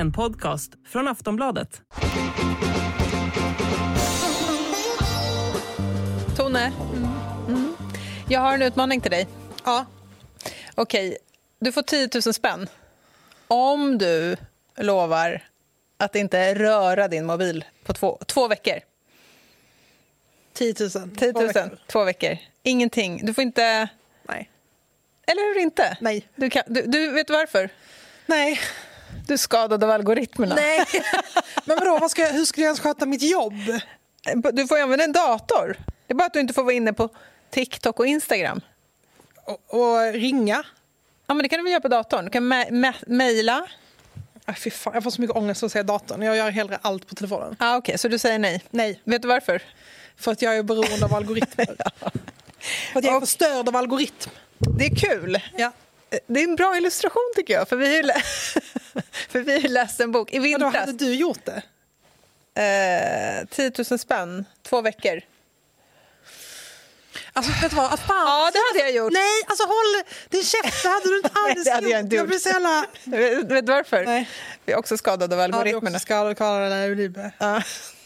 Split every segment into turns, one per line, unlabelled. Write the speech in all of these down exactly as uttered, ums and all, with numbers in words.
En podcast från Aftonbladet.
Tone, mm. Mm. jag har en utmaning till dig.
Ja.
Okej, du får tio tusen spänn om du lovar att inte röra din mobil på två, två veckor.
tio tusen.
tio tusen, två, två veckor. Ingenting. Du får inte...
Nej.
Eller hur inte?
Nej.
Du, kan, du, du vet varför?
Nej.
Du är skadad av algoritmerna.
Nej. Men vadå, vad ska jag, hur ska jag ens sköta mitt jobb?
Du får ju använda en dator. Det är bara att du inte får vara inne på TikTok och Instagram.
Och, och ringa?
Ja, men det kan du väl göra på datorn. Du kan me- me- mejla.
Ay, fy fan, jag får så mycket ångest att säga datorn. Jag gör hellre allt på telefonen.
Ah, Okej, okay, så du säger nej?
Nej.
Vet du varför?
För att jag är beroende av algoritmer. ja. För att jag är
och,
förstörd av algoritm.
Det är kul.
Ja.
Det är en bra illustration tycker jag. För vi har ju, lä- för vi har ju läst en bok i vintras.
Och då hade du gjort det?
Eh, tio tusen spänn, två veckor.
Alltså vet du vad? Att fan,
Ja, det hade jag gjort.
Nej, alltså håll din käft. Det hade du inte alls
Nej, det hade jag inte
Jag
gjort.
blir så jävla...
Vet du varför?
Nej.
Vi är också skadade av
Ja,
algoritmerna.
du också skadade Karla
Ja.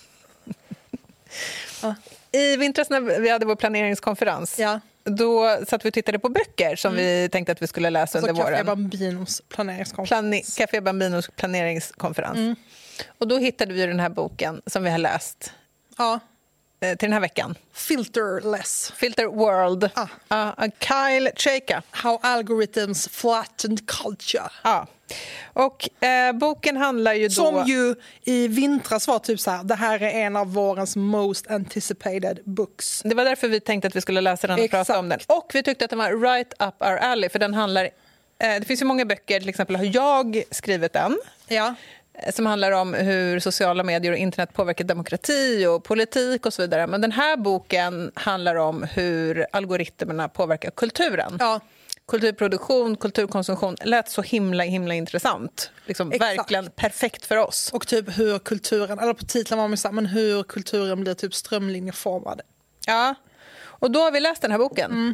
Ja.
I vintras när vi hade vår planeringskonferens,
Ja.
då satt vi och tittade på böcker som mm. vi tänkte att vi skulle läsa
Alltså
under våren.
Café Bambinos planeringskonferens.
Plane- Café Bambinos planeringskonferens. Mm. Och då hittade vi den här boken som vi har läst
Ja.
eh, till den här veckan.
Filterless.
Filter World.
Ah.
Uh, Kyle Chayka.
How algorithms flattened culture.
Ja. Och eh, boken handlar ju då...
Som ju i vintras var typ så här, det här är en av vårens most anticipated books.
Det var därför vi tänkte att vi skulle läsa den och
Exakt.
prata om den. Och vi tyckte att den var right up our alley, för den handlar... Eh, det finns ju många böcker, till exempel har jag skrivit den.
Ja.
Som handlar om hur sociala medier och internet påverkar demokrati och politik och så vidare. Men den här boken handlar om hur algoritmerna påverkar kulturen.
Ja.
Kulturproduktion, kulturkonsumtion lät så himla himla intressant. Liksom verkligen perfekt för oss.
Och typ hur kulturen, eller på titeln var man så här, men hur kulturen blir typ strömlinjeformad.
Ja, och då har vi läst den här boken.
Mm.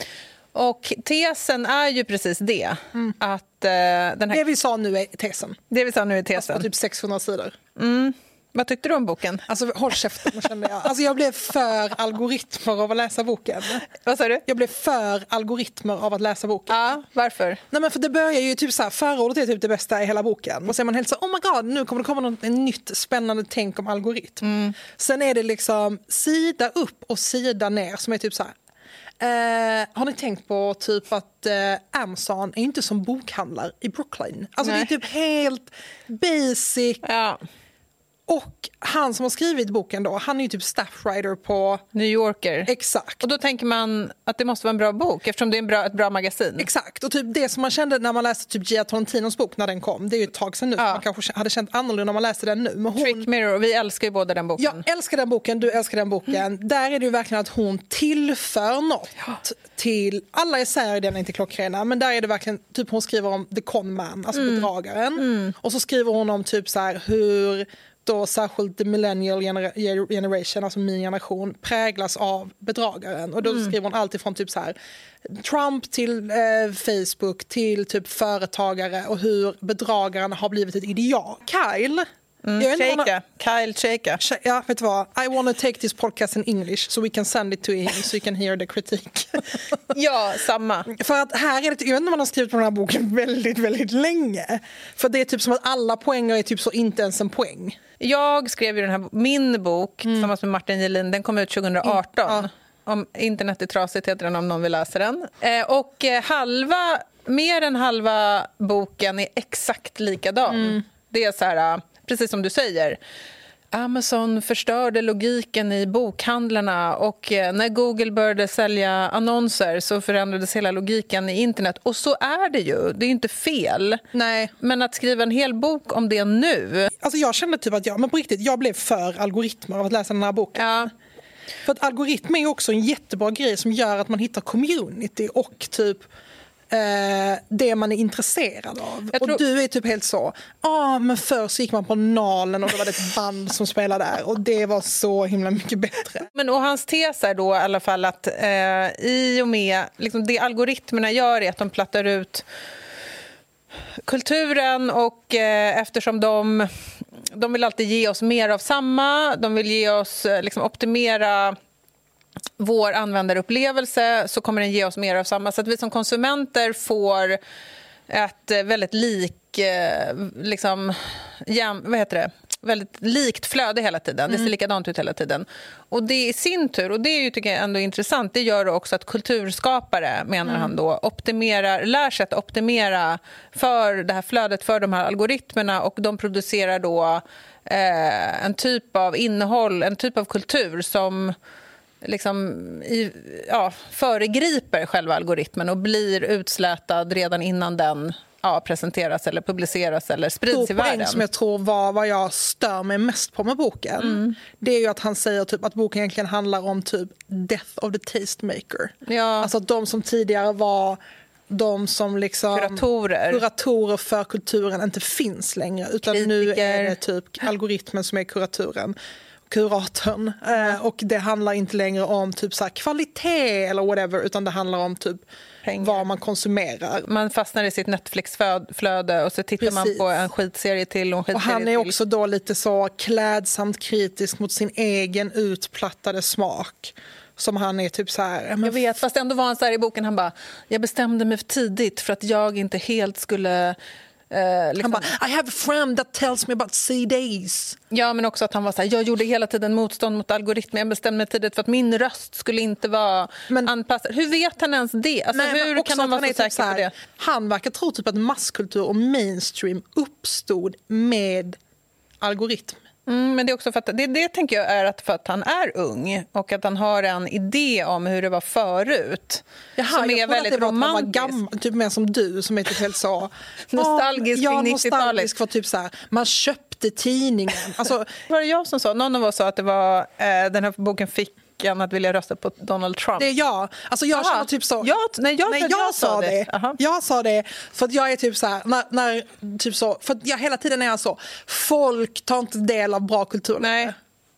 Och tesen är ju precis det.
Mm.
Att, uh, den här...
Det vi sa nu är tesen.
Det vi sa nu är
Alltså
tesen.
på typ sexhundra sidor.
Mm. Vad tyckte du om boken?
Alltså håll käften, kände jag. Alltså jag blev för algoritmer av att läsa boken.
Vad sa du?
Jag blev för algoritmer av att läsa boken.
Ja, varför?
Nej, men för det börjar ju typ så här, förordet är typ det bästa i hela boken. Och så är man helt så, oh my god, nu kommer det komma något en nytt spännande tänk om algoritm. Mm. Sen är det liksom sida upp och sida ner som är typ så här. Eh, har ni tänkt på typ att eh, Amazon är inte som bokhandlar i Brooklyn? Alltså
Nej.
det är typ helt basic.
Ja.
Och han som har skrivit boken då, han är ju typ staffwriter på
New Yorker.
Exakt.
Och då tänker man att det måste vara en bra bok eftersom det är en bra, ett bra magasin.
Exakt, och typ det som man kände när man läste typ Gia Tolentinos bok när den kom, det är ju ett tag sedan nu,
Ja.
man kanske hade känt annorlunda när man läste den nu. Men hon...
Trick Mirror, vi älskar ju båda den boken.
Jag älskar den boken, du älskar den boken. Mm. Där är det ju verkligen att hon tillför något ja. till... Alla essäer i den är inte klockrena, men där är det verkligen... Typ hon skriver om The Con Man, alltså mm. bedragaren. Mm. Och så skriver hon om typ så här hur... då särskilt the millennial gener- generation, alltså min generation, präglas av bedragaren. Och då mm. skriver hon allt ifrån typ så här Trump till eh, Facebook till typ företagare och hur bedragaren har blivit ett ideal. Kyle...
Mm.
Jag vet
Chayka. Kyle Chayka.
Ja, vet du vad? I want to take this podcast in English so we can send it to him so you can hear the critique.
Ja, samma.
För att här är det, jag vet inte om man har skrivit på den här boken väldigt, väldigt länge. För det är typ som att alla poänger är typ så inte ens en poäng.
Jag skrev ju den här, min bok mm. tillsammans med Martin Gelin, den kom ut tjugo arton. Mm. Ja. Om internet är trasigt heter den om någon vill läsa den. Eh, och eh, halva, mer än halva boken är exakt likadan. Mm. Det är så här, precis som du säger. Amazon förstörde logiken i bokhandlarna och när Google började sälja annonser så förändrades hela logiken i internet. Och så är det ju, det är inte fel.
Nej.
Men att skriva en hel bok om det nu...
Alltså jag kände typ att jag, men på riktigt, jag blev för algoritmer av att läsa den här boken.
Ja.
För att algoritmer är också en jättebra grej som gör att man hittar community och typ... Eh, det man är intresserad av.
Jag tror...
Och du är typ helt så, ja ah, men förr så gick man på Nalen och då var det ett band som spelade där och det var så himla mycket bättre.
Men och hans tes är då i alla fall att eh, i och med liksom, det algoritmerna gör är att de plattar ut kulturen och eh, eftersom de, de vill alltid ge oss mer av samma, de vill ge oss, eh, liksom optimera vår användarupplevelse, så kommer den ge oss mer av samma. Så att vi som konsumenter får ett eh, väldigt lik, eh, liksom, jäm, vad heter det? väldigt likt flöde hela tiden. Mm. Det ser likadant ut hela tiden. Och det i sin tur, och det är ju tycker jag ändå intressant, det gör också att kulturskapare, menar mm. han då, optimerar, lär sig att optimera för det här flödet, för de här algoritmerna, och de producerar då eh, en typ av innehåll, en typ av kultur som liksom i, ja, föregriper själva algoritmen och blir utslätad redan innan den ja, presenteras eller publiceras eller sprids i världen.
Poäng som jag tror var vad jag stör mig mest på med boken, mm. det är ju att han säger typ att boken egentligen handlar om typ death of the tastemaker.
Ja.
Alltså att de som tidigare var de som liksom
kuratorer.
kuratorer för kulturen inte finns längre, utan Kritiker. Nu är det typ algoritmen som är kuratoren. kuratorn. Eh, och det handlar inte längre om typ så här kvalitet eller whatever, utan det handlar om typ pengar. Vad man konsumerar.
Man fastnar i sitt Netflix-flöde och så tittar Precis. Man på en skitserie till och en skitserie
Och han är
till.
också då lite så klädsamt kritisk mot sin egen utplattade smak. Som han är typ så här...
Jag vet, fast ändå var han så här i boken, han bara, jag bestämde mig för tidigt för att jag inte helt skulle... Uh, liksom.
Han bara, I have a friend that tells me about C Ds.
Ja, men också att han var så här, jag gjorde hela tiden motstånd mot algoritmer. Jag bestämde mig tidigt för att min röst skulle inte vara men, anpassad. Hur vet han ens det? Alltså,
nej,
hur kan man vara så säker typ så här, på det?
Han verkar tro typ att masskultur och mainstream uppstod med algoritm.
Mm, men det är också för att, det, det tänker jag är att för att han är ung och att han har en idé om hur det var förut.
Jaha,
som är väldigt romantisk.
Gammal, typ mer som du som är typ helt så
nostalgisk
ja,
kring nittiotalet.
Nostalgisk för typ så här, man köpte tidningen. Alltså,
var det jag som sa? Någon av oss sa att det var eh, den här boken fick att vilja rösta på Donald Trump.
Det är jag. Alltså jag känner typ så.
Jag, nej, jag,
nej, jag, jag sa det. det. Jag sa det för att jag är typ så här när, när typ så för att jag hela tiden är så folk tar inte del av bra kultur.
Nej.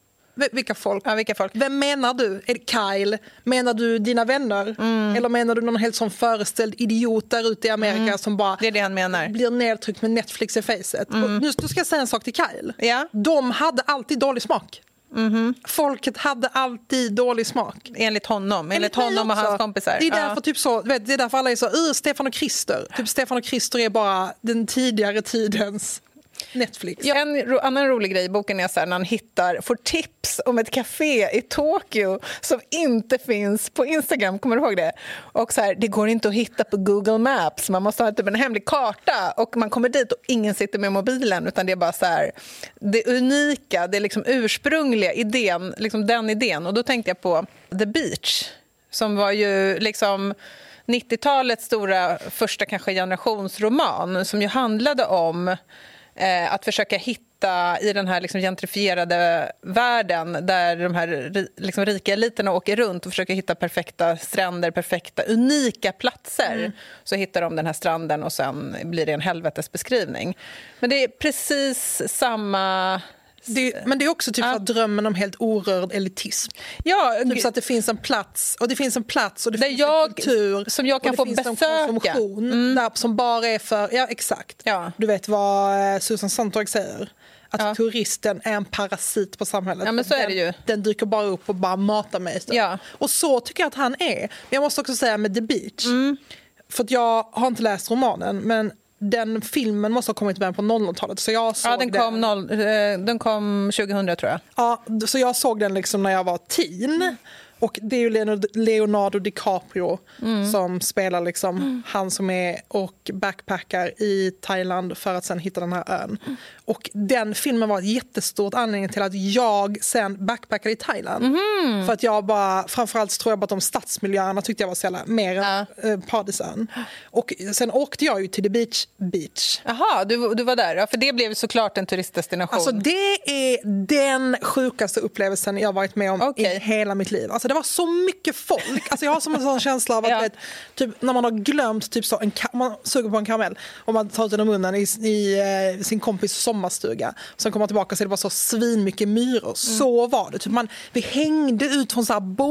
Vilka folk?
Ja, vilka folk?
Vem menar du? Är det Kyle? Menar du dina vänner? Mm. Eller menar du någon helt som föreställd idiot där ute i Amerika mm. som bara
det är det han menar.
Blir nedtryckt med Netflix i facet? Mm. Och nu ska jag säga en sak till Kyle.
Ja.
De hade alltid dålig smak.
Mm-hmm.
Folket hade alltid dålig smak.
Enligt honom, enligt, enligt honom och hans kompisar.
Det är därför ja. typ så, vet, det är därför alla är så uh, Stefan och Krister. Typ Stefan och Krister är bara den tidigare tidens Netflix.
Ja, en ro- annan rolig grej i boken är så här, när han hittar, får tips om ett café i Tokyo som inte finns på Instagram, kommer du ihåg det? Och så här, det går inte att hitta på Google Maps, man måste ha typ en hemlig karta och man kommer dit och ingen sitter med mobilen, utan det är bara så här, det unika, det liksom ursprungliga idén, liksom den idén. Och då tänkte jag på The Beach, som var ju liksom nittiotalets stora första kanske generationsroman, som ju handlade om Eh, att försöka hitta i den här liksom gentrifierade världen där de här ri, liksom rika eliterna åker runt och försöker hitta perfekta stränder, perfekta, unika platser. Mm. Så hittar de den här stranden och sen blir det en helvetesbeskrivning. Men det är precis samma...
Det, men det är också typ ja. drömmen om helt orörd elitism.
Ja,
typ så att det finns en plats och det finns en plats och det
där
finns
jag,
en kultur
som jag kan
och det
få
finns
besöka.
En konsumtion mm. där, som bara är för, ja exakt.
Ja.
Du vet vad Susan Sontag säger. Att ja. turisten är en parasit på samhället.
Ja, men så
den,
är det ju.
Den dyker bara upp och bara matar mig.
Ja.
Och så tycker jag att han är. Men jag måste också säga med The Beach.
Mm.
För att jag har inte läst romanen, men den filmen måste ha kommit med på noll noll-talet. Så jag såg
ja, den kom, noll, den kom tjugohundra tror jag.
Ja, så jag såg den liksom när jag var teen. Mm. Och det är ju Leonardo DiCaprio mm. som spelar liksom mm. han som är och backpackar i Thailand för att sen hitta den här ön. Mm. Och den filmen var ett jättestort anledning till att jag sen backpackade i Thailand. Mm. För att jag bara, framförallt tror jag bara att de stadsmiljöerna tyckte jag var så jävla mer
ja.
än paradisön. Och sen åkte jag ju till The Beach Beach.
Jaha, du, du var där. Ja, för det blev såklart en turistdestination.
Alltså det är den sjukaste upplevelsen jag varit med om okay. i hela mitt liv. Alltså det var så mycket folk. Alltså jag har som en sån känsla av att ja. vet, typ, när man har glömt typ så en ka- man suger på en karamell och man tar ut den i munnen i, i uh, sin kompis sommarstuga. Sen kommer man tillbaka och så är det bara så svin mycket myror. Mm. Så var det. Typ man, vi hängde ut från så här båtar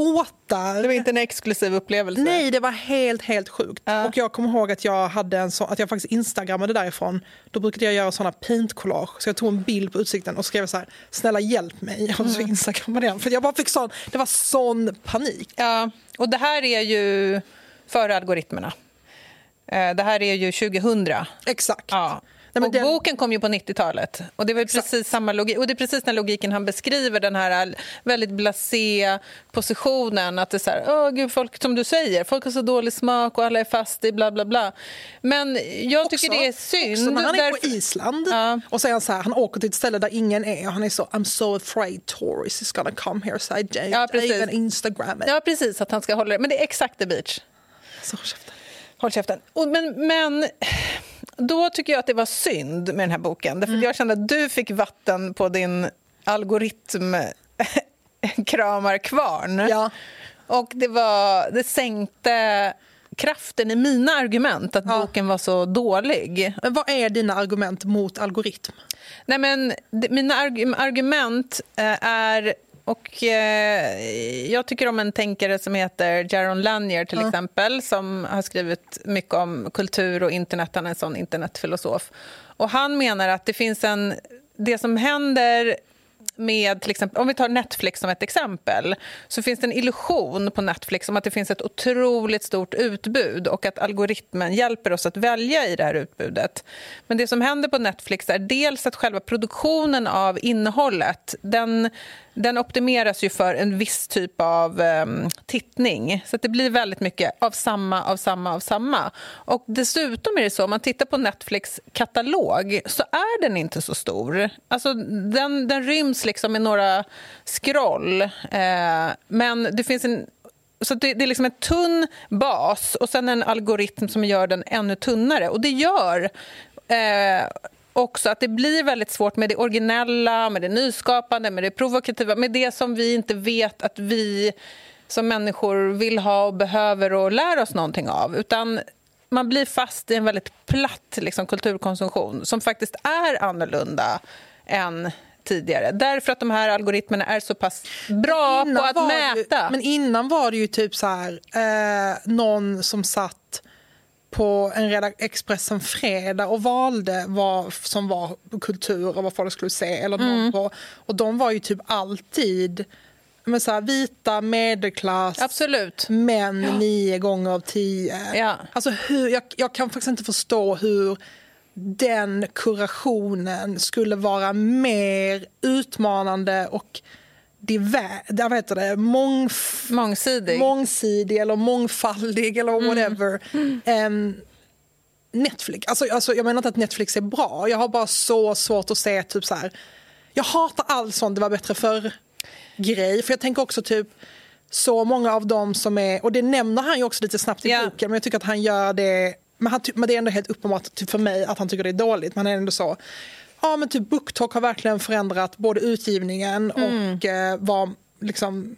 där.
Det var inte en exklusiv upplevelse.
Nej, det var helt, helt sjukt. Ja. Och jag kommer ihåg att jag hade en så, att jag faktiskt instagrammade därifrån. Då brukade jag göra såna paint-collage. Så jag tog en bild på utsikten och skrev så här: snälla hjälp mig. Och så instagrammade den. För jag bara fick sån, det var sån panik.
Ja, och det här är ju före algoritmerna. Det här är ju tjugohundra.
Exakt.
Ja. Nej, och den... boken kom ju på nittiotalet. Och det var precis Exakt. samma logik. Och det är precis den logiken han beskriver, den här väldigt blasé positionen. Att det är så här, åh gud, folk, som du säger, folk har så dålig smak och alla är fast i bla bla bla. Men jag också, tycker det är synd.
Också när han är
därför...
på Island
ja.
och säger så här, han åker till ett ställe där ingen är och han är så, I'm so afraid tourists is gonna come here, so I
ja,
even Instagram it.
Ja, precis, att han ska hålla det. Men det är exakt the beach.
Så, käften.
Håll käften. Och, men... men... Då tycker jag att det var synd med den här boken. Därför mm. jag kände att du fick vatten på din algoritmkramarkvarn.
Ja.
Och det, var, det sänkte kraften i mina argument att ja. boken var så dålig.
Men vad är dina argument mot algoritm?
Nej, men mina arg- argument är... Och eh, jag tycker om en tänkare som heter Jaron Lanier till ja. exempel, som har skrivit mycket om kultur och internet. Han är en sån internetfilosof. Och han menar att det finns en... Det som händer med till exempel, om vi tar Netflix som ett exempel, så finns det en illusion på Netflix om att det finns ett otroligt stort utbud och att algoritmen hjälper oss att välja i det här utbudet. Men det som händer på Netflix är dels att själva produktionen av innehållet, den, den optimeras ju för en viss typ av um, tittning. Så att det blir väldigt mycket av samma, av samma, av samma. Och dessutom är det så, om man tittar på Netflix katalog så är den inte så stor. Alltså den, den ryms liksom i några scroll. Eh, men det finns en... Så det, det är liksom en tunn bas och sen en algoritm som gör den ännu tunnare. Och det gör... Eh, också att det blir väldigt svårt med det originella, med det nyskapande, med det provokativa, med det som vi inte vet att vi som människor vill ha och behöver och lära oss någonting av. Utan man blir fast i en väldigt platt liksom, kulturkonsumtion som faktiskt är annorlunda än tidigare. Därför att de här algoritmerna är så pass bra på att mäta.
Det, men innan var det ju typ så här, eh, någon som satt på en redak- Expressen fredag och valde vad som var kultur och vad folk skulle se. Eller mm. på, och de var ju typ alltid men så här, vita, medelklass.
Absolut.
Män ja. nio gånger av tio.
Ja.
Alltså hur, jag, jag kan faktiskt inte förstå hur den kurationen skulle vara mer utmanande och divär, jag vet det, mångf-
mångsidig.
mångsidig eller mångfaldig eller whatever mm. än Netflix. Alltså, alltså, jag menar inte att Netflix är bra. Jag har bara så svårt att se typ så här. Jag hatar allt sånt, det var bättre för grej. För jag tänker också typ så många av dem som är, och det nämner han ju också lite snabbt i yeah. boken, men jag tycker att han gör det, men, han, men det är ändå helt uppenbart typ för mig att han tycker det är dåligt. Man är ändå så, ja men typ BookTok har verkligen förändrat både utgivningen mm. och eh, vad, liksom,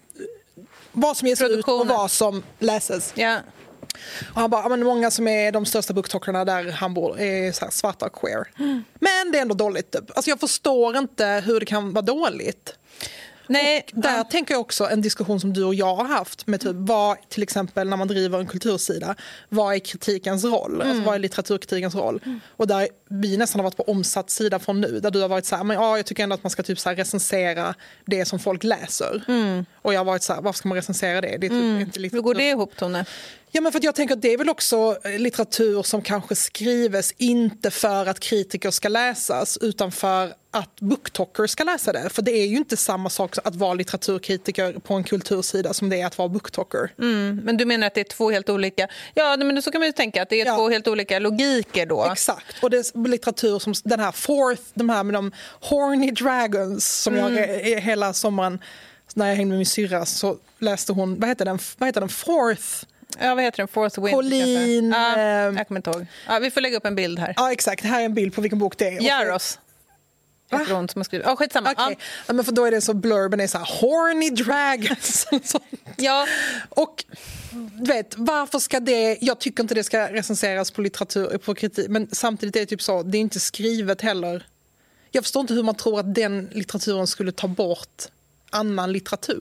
vad som ges ut och vad som läses.
Yeah.
Och han bara, ja, men många som är de största booktalkerna där han bor är så här svarta och queer. Mm. Men det är ändå dåligt. Typ. Alltså jag förstår inte hur det kan vara dåligt. Nej, och där ja. tänker jag också en diskussion som du och jag har haft med typ vad, till exempel när man driver en kultursida, vad är kritikens roll? Mm. Alltså vad är litteraturkritikens roll? Mm. Och där vi nästan har varit på omsatt sida från nu, där du har varit så här, men ja, jag tycker ändå att man ska typ så här recensera det som folk läser. Mm. Och jag har varit så här, varför ska man recensera det? Det är typ
mm.
inte litteratur.
Hur går det ihop, Tone?
Ja, men för att jag tänker att det är väl också litteratur som kanske skrivs inte för att kritiker ska läsas utan för att booktalkers ska läsa det. För det är ju inte samma sak att vara litteraturkritiker på en kultursida som det är att vara booktalker.
Mm, men du menar att det är två helt olika... Ja, men så kan man ju tänka att det är ja. två helt olika logiker då.
Exakt. Och det är litteratur som den här fourth, de här med de horny dragons som mm. jag hela sommaren när jag hängde med min syrra så läste hon, vad heter den, vad heter den fourth...
Ja, vad heter den? Fourth Wind.
Pauline...
Ja, jag kommer inte ihåg. Ja, vi får lägga upp en bild här.
Ja, exakt. Här är en bild på vilken bok det är.
Jaros. Jag tror hon som har skrivit. Ja, skitsamma.
Okay.
Ja.
Ja, men för då är det så blurben är så här, horny dragons.
Ja.
Och du vet, varför ska det... Jag tycker inte det ska recenseras på litteratur, på kritik. Men samtidigt är det typ så, det är inte skrivet heller. Jag förstår inte hur man tror att den litteraturen skulle ta bort annan litteratur.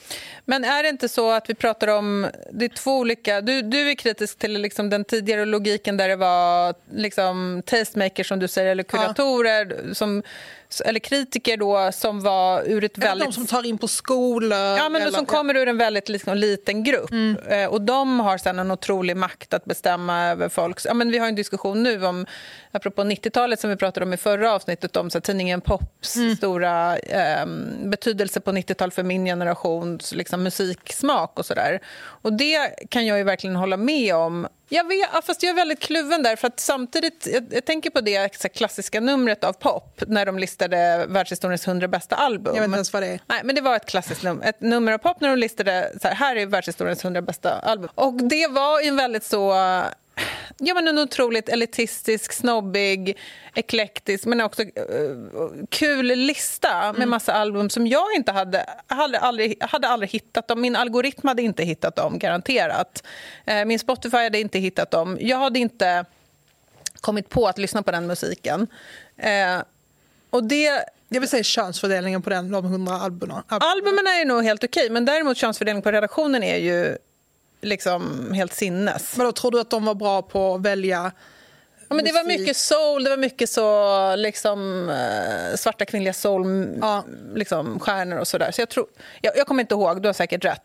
Men är det inte så att vi pratar om, det är två olika, du, du är kritisk till liksom den tidigare logiken där det var liksom tastemakers som du säger, eller kuratorer, ja. som, eller kritiker då, som var ur ett väldigt...
De som tar in på skolor.
Ja, men
eller,
som kommer
ja.
ur en väldigt liksom, liten grupp. Mm. Eh, och de har sedan en otrolig makt att bestämma över folk. Ja, men vi har en diskussion nu om, apropå nittiotalet som vi pratade om i förra avsnittet, om så här, tidningen Pops mm. stora eh, betydelse på nittiotalet för min generations liksom, musiksmak och sådär. Och det kan jag ju verkligen hålla med om. Jag vet, fast jag är väldigt kluven där, för att samtidigt, jag, jag tänker på det så här, klassiska numret av Pop när de listade världshistoriens hundra bästa album.
Jag vet inte ens vad det är.
Nej, men det var ett klassiskt nummer, ett nummer av Pop när de listade så här, här är världshistoriens hundra bästa album. Och det var en väldigt så... Ja, men en otroligt elitistisk, snobbig, eklektisk, men också uh, kul lista med mm. massa album som jag inte hade, hade, aldrig, hade aldrig hittat dem. Min algoritm hade inte hittat dem, garanterat. Uh, min Spotify hade inte hittat dem. Jag hade inte kommit på att lyssna på den musiken. Uh, och det...
Jag vill säga könsfördelningen på den, de hundra albumen.
Albumen är nog helt okej, men däremot könsfördelningen på redaktionen är ju liksom helt sinnes.
Men då tror du att de var bra på att välja?
Ja, men det var mycket soul, det var mycket så liksom äh, svarta kvinnliga soul ja. liksom stjärnor och sådär. Så jag tror jag, jag kommer inte ihåg, du har säkert rätt.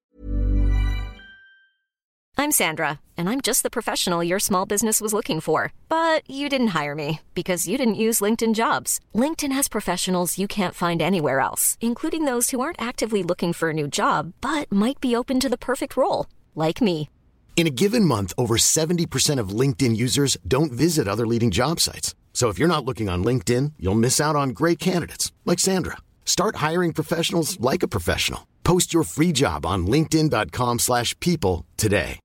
I'm Sandra, and I'm just the professional your small business was looking for. But you didn't hire me because you didn't use LinkedIn Jobs. LinkedIn has professionals you can't find anywhere else, including those who aren't actively looking for a new job but might be open to the perfect role, like me.
In a given month, over seventy percent of LinkedIn users don't visit other leading job sites. So if you're not looking on LinkedIn, you'll miss out on great candidates like Sandra. Start hiring professionals like a professional. Post your free job on linkedin dot com slash people today.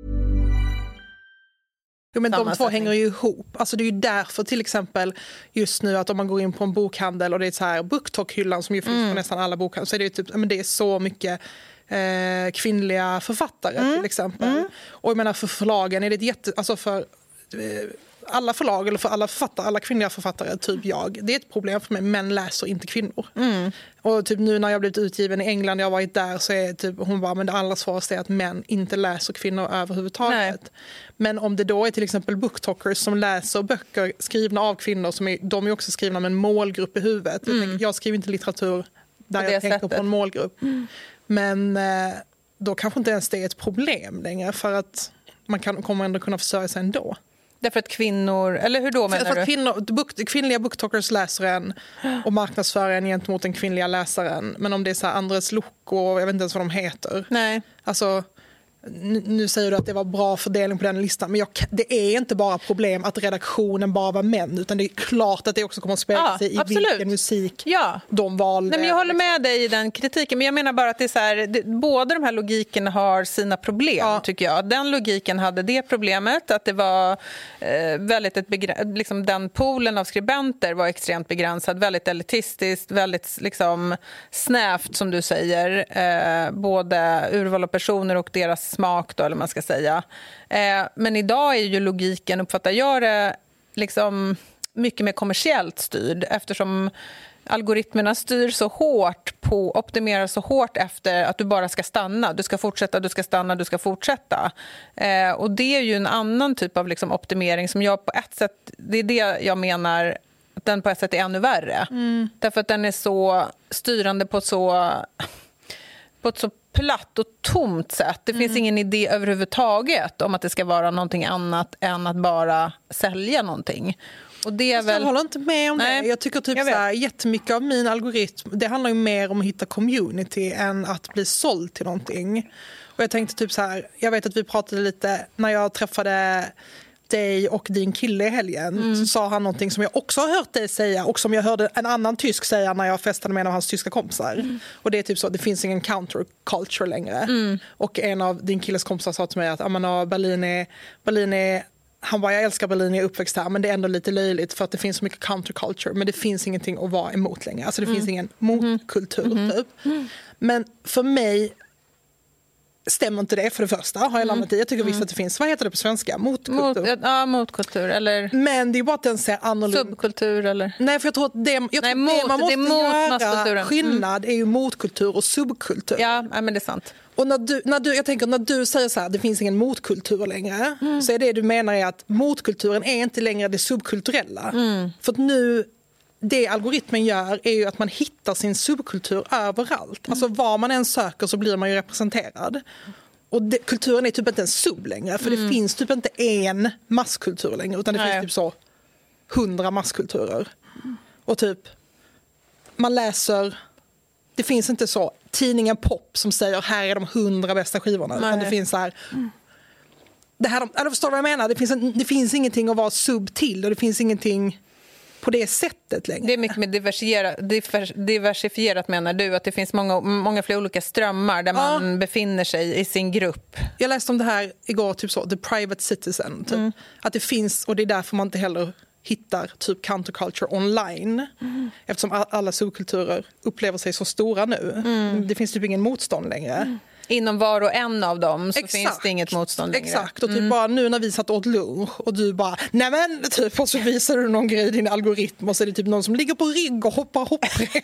Jo, men de två hänger ju ihop. Alltså det är ju därför till exempel just nu att om man går in på en bokhandel och det är så här BookTok-hyllan som ju finns mm. på nästan alla bokhandlar, så är det ju typ, men det är så mycket eh, kvinnliga författare mm. till exempel. Mm. Och jag menar för förlagen är det ett jätte, alltså för eh, alla förlag eller för alla författare, alla kvinnliga författare, typ jag, det är ett problem för mig. Män läser inte kvinnor. Mm. Och typ nu när jag blivit utgiven i England, jag har varit där, så är typ, hon bara, men det allra svåraste är att män inte läser kvinnor överhuvudtaget. Nej. Men om det då är till exempel booktalkers som läser böcker skrivna av kvinnor, som är, de är också skrivna med en målgrupp i huvudet. Mm. Jag, tänker, jag skriver inte litteratur där jag tänker sättet. på en målgrupp. Mm. Men eh, då kanske inte ens det är ett problem längre, för att man kan, kommer ändå kunna försörja sig ändå.
Därför att kvinnor, eller hur då menar
för att
du?
Kvinnor, book, kvinnliga booktalkers läser en och marknadsför en gentemot den kvinnliga läsaren. Men om det är så här Andres Lucco, jag vet inte ens vad de heter.
Nej.
Alltså, nu, nu säger du att det var bra fördelning på den listan, men jag, det är inte bara problem att redaktionen bara var män, utan det är klart att det också kommer att spela ja, sig i absolut. vilken musik
ja.
de valde.
Nej, men jag håller med dig i den kritiken, men jag menar bara att det är så här, det, båda de här logikerna har sina problem, ja. tycker jag. Den logiken hade det problemet att det var eh, väldigt ett begr- liksom den poolen av skribenter var extremt begränsad, väldigt elitistiskt, väldigt liksom snävt som du säger, eh, både urval av personer och deras smak då, eller man ska säga. Eh, men idag är ju logiken, uppfattar jag det, liksom mycket mer kommersiellt styrd, eftersom algoritmerna styr så hårt på, optimerar så hårt efter att du bara ska stanna, du ska fortsätta, du ska stanna, du ska fortsätta. Eh, och det är ju en annan typ av liksom optimering som jag på ett sätt, det är det jag menar, att den på ett sätt är ännu värre. Mm. Därför att den är så styrande på så på ett så platt och tomt sätt. Det mm. finns ingen idé överhuvudtaget om att det ska vara någonting annat än att bara sälja någonting. Och det är väl...
Jag håller inte med om Nej, det. Jag tycker typ jag så här, jättemycket av min algoritm, det handlar ju mer om att hitta community än att bli såld till någonting. Och jag tänkte typ så här, jag vet att vi pratade lite när jag träffade dig och din kille i helgen, mm. så sa han någonting som jag också har hört dig säga och som jag hörde en annan tysk säga när jag festade med en av hans tyska kompisar. Mm. Och det är typ så, det finns ingen counterculture längre. Mm. Och en av din killes kompisar sa till mig att ah, Berlin är, Berlin är han bara, jag älskar Berlin, jag är uppväxt här, men det är ändå lite löjligt för att det finns så mycket counterculture, men det finns ingenting att vara emot längre. Alltså det mm. finns ingen motkultur mm. typ. Mm. Men för mig, stämmer inte det för det första, har jag landat i. Jag tycker visst att det finns, vad heter det på svenska? Motkultur.
Mot, ja, motkultur. Eller
Men det är bara att den ser annorlunda.
Subkultur eller?
Nej, för jag tror att det, jag
Nej,
tror
mot,
det man måste
det är mot
göra skillnad är ju motkultur och subkultur.
Ja, men det är sant.
Och när du, när du, jag tänker när du säger så här, det finns ingen motkultur längre, mm. så är det du menar är att motkulturen är inte längre det subkulturella. Mm. För att nu, det algoritmen gör är ju att man hittar sin subkultur överallt. Mm. Alltså var man än söker så blir man ju representerad. Och det, kulturen är typ inte en sub längre, för mm. det finns typ inte en masskultur längre, utan det Nej. finns typ så hundra masskulturer. Mm. Och typ, man läser, det finns inte så tidningen Pop som säger här är de hundra bästa skivorna, utan det finns så här, mm. det här, eller förstår du vad jag menar? Det finns, en, det finns ingenting att vara sub till, och det finns ingenting på det sättet längre.
Det är mycket mer diversifierat, diversifierat menar du, att det finns många, många fler olika strömmar där ja. man befinner sig i sin grupp.
Jag läste om det här igår, typ så, The Private Citizen. Typ. Mm. Att det finns, och det är därför man inte heller hittar typ counterculture online. Mm. Eftersom alla subkulturer upplever sig så stora nu. Mm. Det finns typ ingen motstånd längre. Mm.
Inom var och en av dem så Exakt. finns det inget motstånd längre.
Exakt, och typ mm. bara nu när vi satt åt lunch och du bara, nej men typ, och så visar du någon grej i din algoritm och så är det typ någon som ligger på rygg och hoppar hopprep.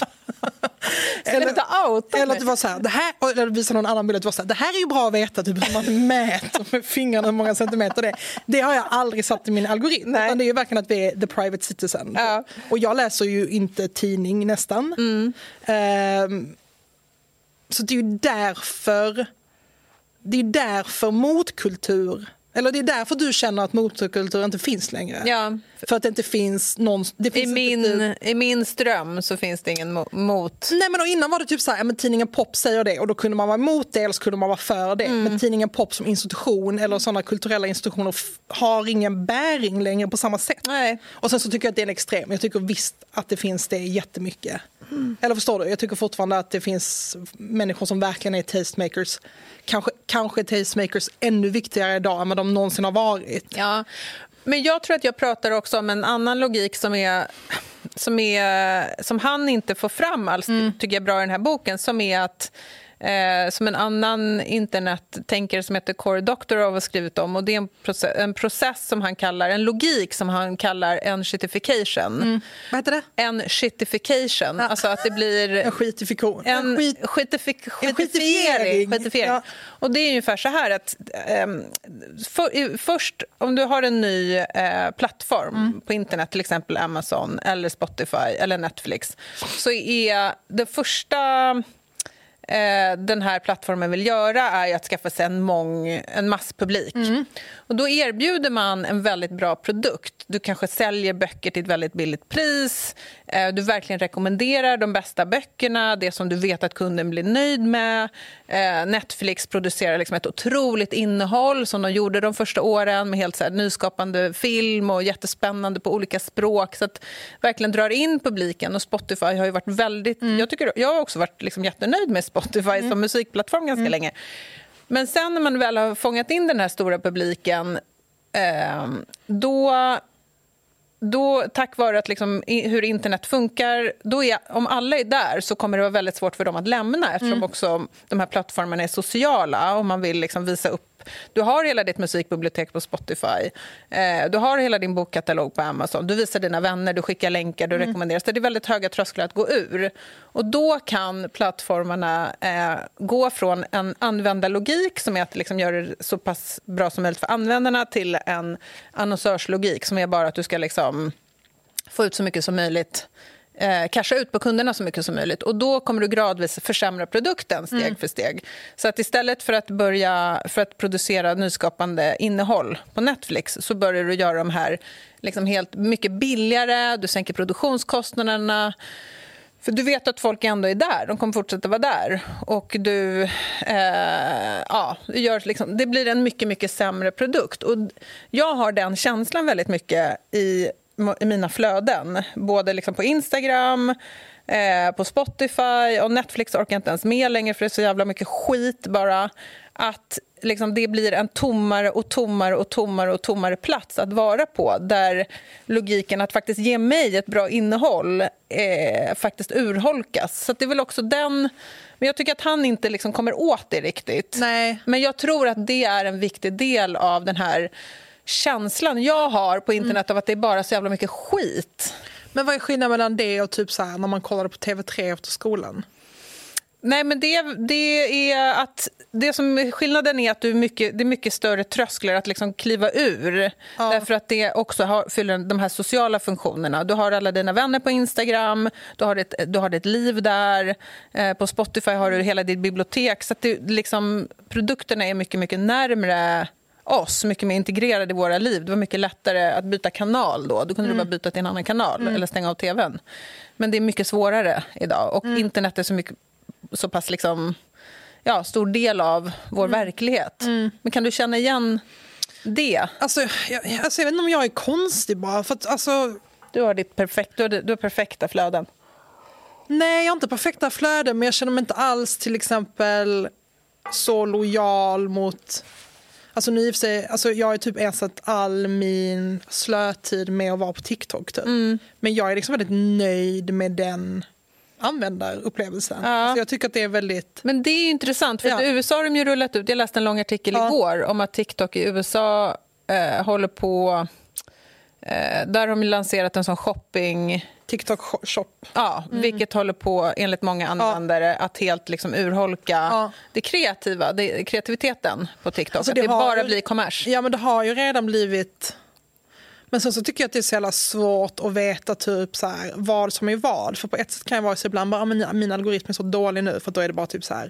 eller, eller att det var så här, det här, eller visar någon annan bild att det var så här, det här är ju bra att veta typ hur man mäter med fingrarna hur många centimeter det är. Det har jag aldrig satt i min algoritm. Nej. Utan det är ju verkligen att vi är the private citizen. Ja. Och jag läser ju inte tidning nästan. Mm. Um, Så det är ju därför, det är därför motkultur, eller det är därför du känner att motkultur inte finns längre.
Ja.
För att det inte finns någon... Det finns
I, min, inte, I min ström så finns det ingen mot...
Nej, men då innan var det typ så här, men tidningen Pop säger det och då kunde man vara emot det eller så kunde man vara för det. Mm. Men tidningen Pop som institution eller sådana kulturella institutioner f- har ingen bäring längre på samma sätt.
Nej.
Och sen så tycker jag att det är en extrem. Jag tycker visst att det finns det jättemycket. Mm. Eller förstår du? Jag tycker fortfarande att det finns människor som verkligen är tastemakers. Kanske, kanske tastemakers ännu viktigare idag än vad de någonsin har varit.
Ja, men jag tror att jag pratar också om en annan logik som är som, är, som han inte får fram alls, mm. tycker jag bra i den här boken, som är att Eh, som en annan internettänkare som heter Cory Doctorow har skrivit om, och det är en process, en process som han kallar, en logik som han kallar en-shitification.
Mm. Vad heter det?
En-shitification, ja. Alltså att det blir
en skitifikation.
En,
skit,
skitifik,
en skitifiering.
skitifiering.
Ja.
Och det är ungefär så här att eh, för, först om du har en ny eh, plattform mm. på internet, till exempel Amazon eller Spotify eller Netflix, så är det första den här plattformen vill göra är att skaffa sig en, mång, en masspublik. Mm. Och då erbjuder man en väldigt bra produkt. Du kanske säljer böcker till ett väldigt billigt pris. Du verkligen rekommenderar de bästa böckerna, det som du vet att kunden blir nöjd med. Netflix producerar liksom ett otroligt innehåll som de gjorde de första åren med helt så här nyskapande film och jättespännande på olika språk, så att verkligen drar in publiken. Och Spotify har ju varit väldigt... Mm. Jag, tycker, jag har också varit liksom jättenöjd med Spotify mm. som musikplattform ganska mm. länge. Men sen när man väl har fångat in den här stora publiken eh, då, då tack vare att liksom, hur internet funkar, då är, om alla är där så kommer det vara väldigt svårt för dem att lämna, eftersom mm. också de här plattformarna är sociala och man vill liksom visa upp. Du har hela ditt musikbibliotek på Spotify. Eh, du har hela din bokkatalog på Amazon. Du visar dina vänner, du skickar länkar, du mm. rekommenderar. Så det är väldigt höga trösklar att gå ur. Och då kan plattformarna eh, gå från en användarlogik som är att liksom göra det så pass bra som möjligt för användarna till en annonsörslogik som är bara att du ska liksom få ut så mycket som möjligt. Eh, casha ut på kunderna så mycket som möjligt, och då kommer du gradvis försämra produkten steg mm. för steg. Så att istället för att börja för att producera nyskapande innehåll på Netflix så börjar du göra de här liksom helt mycket billigare, du sänker produktionskostnaderna. För du vet att folk ändå är där, de kommer fortsätta vara där. Och du, eh, ja, gör liksom, det blir en mycket, mycket sämre produkt. Och jag har den känslan väldigt mycket i i mina flöden, både liksom på Instagram, eh, på Spotify, och Netflix orkar inte ens med längre för det är så jävla mycket skit bara, att liksom det blir en tommare och tommare och tommare och tommare plats att vara på, där logiken att faktiskt ge mig ett bra innehåll eh, faktiskt urholkas. Så att det är väl också den, Men jag tycker att han inte liksom kommer åt det riktigt.
Nej.
Men jag tror att det är en viktig del av den här känslan jag har på internet mm. av att det är bara så jävla mycket skit.
Men vad är skillnaden mellan det och typ så här, när man kollade på T V tre efter skolan?
Nej, men det, det är att det som skillnaden är att du är mycket, det är mycket större trösklar att liksom kliva ur. Ja. Därför att det också har, fyller de här sociala funktionerna. Du har alla dina vänner på Instagram, du har ett, du har ett liv där. Eh, på Spotify har du hela ditt bibliotek. Så att det, liksom, produkterna är mycket, mycket närmare oss, mycket mer integrerade i våra liv. Det var mycket lättare att byta kanal då. Då kunde mm. du bara byta till en annan kanal mm. eller stänga av tvn. Men det är mycket svårare idag. Och mm. internet är så mycket så pass liksom, ja, stor del av vår mm. verklighet. Mm. Men kan du känna igen det?
Alltså jag, alltså, jag vet inte om jag är konstig bara. För att, alltså...
du, har ditt perfekt, du, har, du har perfekta flöden.
Nej, jag har inte perfekta flöden. Men jag känner mig inte alls till exempel så lojal mot... Alltså, nu i och för sig, alltså, jag har typ ersatt all min slötid med att vara på TikTok. Typ. Mm. Men jag är liksom väldigt nöjd med den användarupplevelsen. Ja. Alltså jag tycker att det är väldigt...
Men det är intressant, för
ja.
att i U S A har de ju rullat ut, jag läste en lång artikel ja. igår om att TikTok i U S A eh, håller på... Eh, där har de lanserat en sån shopping...
TikTok shop.
Ja, mm. vilket håller på, enligt många användare, ja. att helt liksom urholka ja. det kreativa, det, kreativiteten på TikTok. Alltså det, att det bara ju, blir kommers.
Ja, men det har ju redan blivit... Men sen så tycker jag att det är så jävla svårt att veta typ så här, vad som är vad. För på ett sätt kan jag vara så ibland bara, ah, min, min algoritm är så dålig nu. För då är det bara typ så här...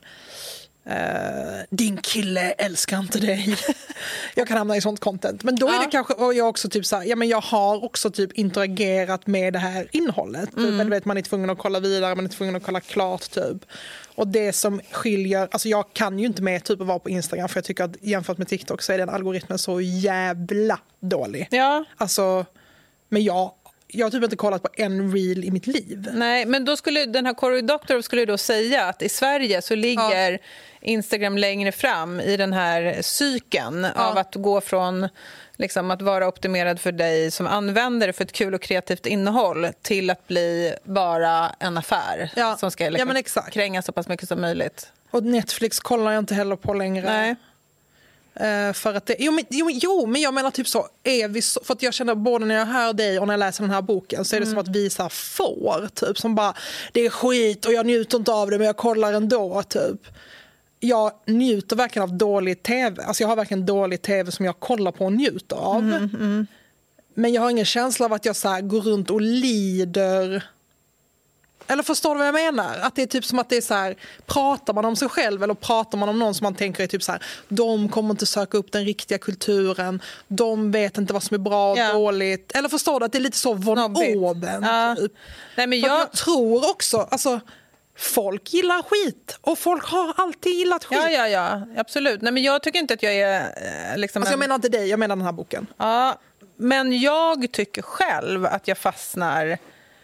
Uh, din kille älskar inte dig. Jag kan hamna i sånt content. Men då är ja. det kanske, och jag också typ så här, ja, men jag har också typ interagerat med det här innehållet. Mm. Men vet, man är tvungen att kolla vidare, man är tvungen att kolla klart typ. Och det som skiljer, alltså jag kan ju inte med typ att vara på Instagram, för jag tycker att jämfört med TikTok så är den algoritmen så jävla dålig. Ja. Alltså, men jag Jag har typ inte kollat på en reel i mitt liv.
Nej, men då skulle den här Cory Doctorow skulle då säga att i Sverige så ligger ja. Instagram längre fram i den här cykeln ja. av att gå från liksom, att vara optimerad för dig som användare för ett kul och kreativt innehåll till att bli bara en affär ja. som ska liksom, ja, kränga så pass mycket som möjligt.
Och Netflix kollar jag inte heller på längre.
Nej.
Uh, för att det, jo, men, jo, jo, men jag menar typ så, är vi så, för att jag känner både när jag hör dig och när jag läser den här boken så är det mm. som att vi så här får typ, som bara, det är skit och jag njuter inte av det men jag kollar ändå typ. Jag njuter verkligen av dålig tv, alltså jag har verkligen dålig tv som jag kollar på och njuter av. Mm, mm. Men jag har ingen känsla av att jag så här går runt och lider. Eller förstår du vad jag menar? Att det är typ som att det är så här, pratar man om sig själv eller pratar man om någon som man tänker är typ så här, de kommer inte söka upp den riktiga kulturen, de vet inte vad som är bra och ja. dåligt. Eller förstår du att det är lite så von oben ja. typ.
Nej, men jag...
jag tror också, alltså folk gillar skit och folk har alltid gillat skit.
Ja, ja, ja, absolut. Nej, men jag tycker inte att jag är liksom
alltså, jag menar inte dig, jag menar den här boken.
Ja, men jag tycker själv att jag fastnar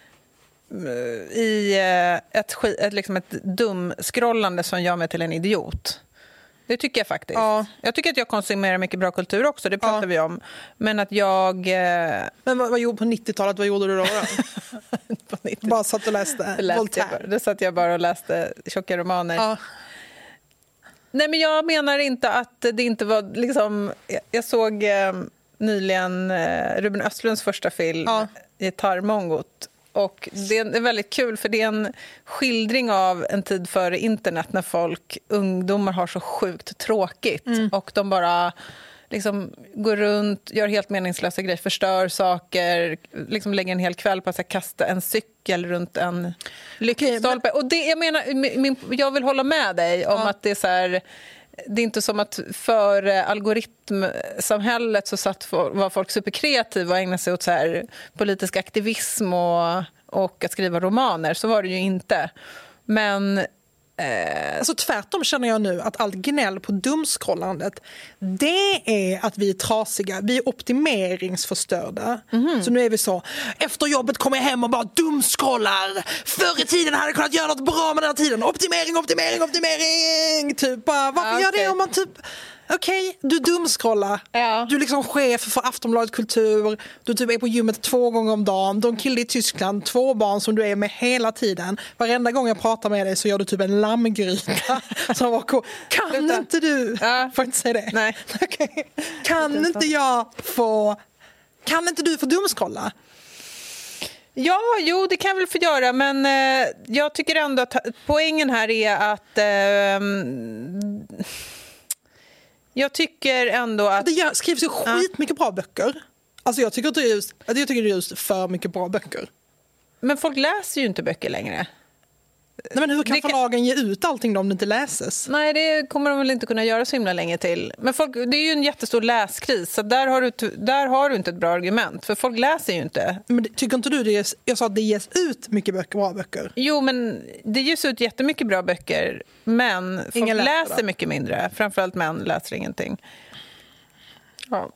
i ett, ett, liksom ett dumskrollande som gör mig till en idiot. Det tycker jag faktiskt. Ja. Jag tycker att jag konsumerar mycket bra kultur också, det pratar ja. vi om. Men att jag...
Men vad, vad gjorde på nittiotalet, vad gjorde du då? då? på bara satt och läste,
läste jag, Då satt jag bara och läste tjocka romaner. Ja. Nej, men jag menar inte att det inte var liksom... Jag såg eh, nyligen eh, Ruben Östlunds första film, ja. Gitarrmongot. Och det är väldigt kul för det är en skildring av en tid före internet när folk, ungdomar har så sjukt tråkigt mm. och de bara liksom går runt, gör helt meningslösa grejer, förstör saker, liksom lägger en hel kväll på att kasta en cykel runt en lyktstolpe. Okay, men... Och det, jag menar, min, jag vill hålla med dig om ja. att det är så här, det är inte som att för algoritmsamhället så satt, var folk superkreativa och ägnade sig åt så här politisk aktivism och, och att skriva romaner. Så var det ju inte. Men... Eh...
Alltså tvärtom känner jag nu att allt gnäll på dumskrollandet, det är att vi är trasiga. Vi är optimeringsförstörda. Mm-hmm. Så nu är vi så, efter jobbet kommer jag hem och bara dumskrollar. Förr i tiden hade jag kunnat göra något bra med den här tiden. Optimering, optimering, optimering. Typ bara, varför ah, okay. gör det om man typ... Okej, okay, du dumskrollar.
Ja.
Du är liksom chef för Aftonbladet Kultur. Du typ är på gymmet två gånger om dagen. Du har en kille i Tyskland, två barn som du är med hela tiden. Varenda gång jag pratar med dig så gör du typ en lammgryta. Som var cool. Kan Sluta. inte du...
Ja.
Får jag inte säga det?
Nej.
Okay. Kan Sluta. inte jag få... Kan inte du få dumskrolla?
Ja, jo, det kan jag väl få göra, men eh, jag tycker ändå att poängen här är att eh, jag tycker ändå att...
Det gör, skrivs ju skitmycket ja. bra böcker. Alltså jag tycker att det är just, jag tycker det är just för mycket bra böcker.
Men folk läser ju inte böcker längre.
Nej, men hur kan det förlagen kan... ge ut allting om det inte läses?
Nej, det kommer de väl inte kunna göra så himla länge till. Men folk, det är ju en jättestor läskris, så där har, du, där har du inte ett bra argument. För folk läser ju inte.
Men tycker inte du det ges, jag sa att det ges ut mycket böcker, bra böcker?
Jo, men det ges ut jättemycket bra böcker. Men folk Ingen läser, läser mycket mindre. Framförallt män läser ingenting. Ja.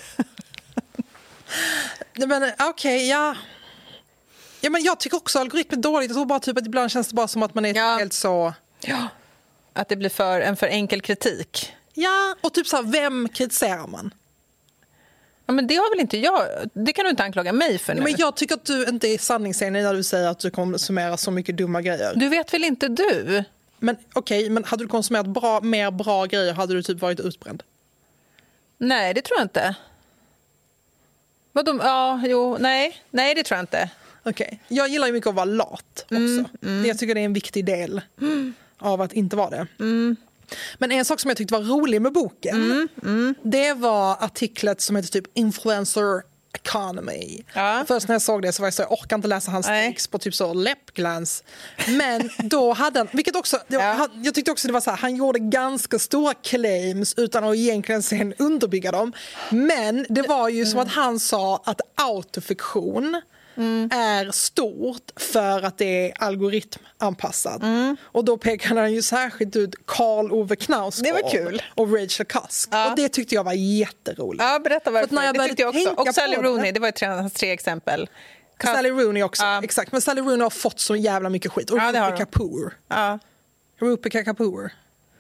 Men okej, okay, ja... Ja, men jag tycker också att algoritmer är dåligt. Jag tror bara typ att ibland känns det bara som att man är ja. helt så...
Ja, att det blir för, en för enkel kritik.
Ja, och typ så här, vem kritiserar man?
Ja, men det har väl inte jag... Det kan du inte anklaga mig för nu.
Ja, men jag tycker att du inte är sanningsenlig när du säger att du konsumerar så mycket dumma grejer.
Du vet väl inte du?
Men okej, okay, men hade du konsumerat bra, mer bra grejer hade du typ varit utbränd? Nej,
det tror jag inte. Vadå? Ja, jo, nej. Nej, det tror jag inte.
Okej, okay. Jag gillar ju mycket att vara lat också. Mm, mm. Jag tycker det är en viktig del mm. av att inte vara det. Mm. Men en sak som jag tyckte var rolig med boken, mm, mm. det var artiklet som heter typ Influencer Economy. Ja. Först när jag såg det så var jag så, jag orkar inte läsa hans text på typ så läppglans. Men då hade han, vilket också, ja. han, jag tyckte också det var så här, han gjorde ganska stora claims utan att egentligen sen underbygga dem. Men det var ju mm. som att han sa att autofiktion Mm. är stort för att det är algoritmanpassat. Mm. Och då pekade han ju särskilt ut Karl Ove Knausgård.
Det var kul.
Och Rachel Cusk. Ja. Och det tyckte jag var jätteroligt.
Ja, berätta varför. När jag det tyckte jag också. Och Sally Rooney, det, det var ju tre, hans tre exempel.
Cusk. Sally Rooney också, ja. Exakt. Men Sally Rooney har fått så jävla mycket skit. Och ja, Rupi Kapoor. Ja. Rupi Kapoor.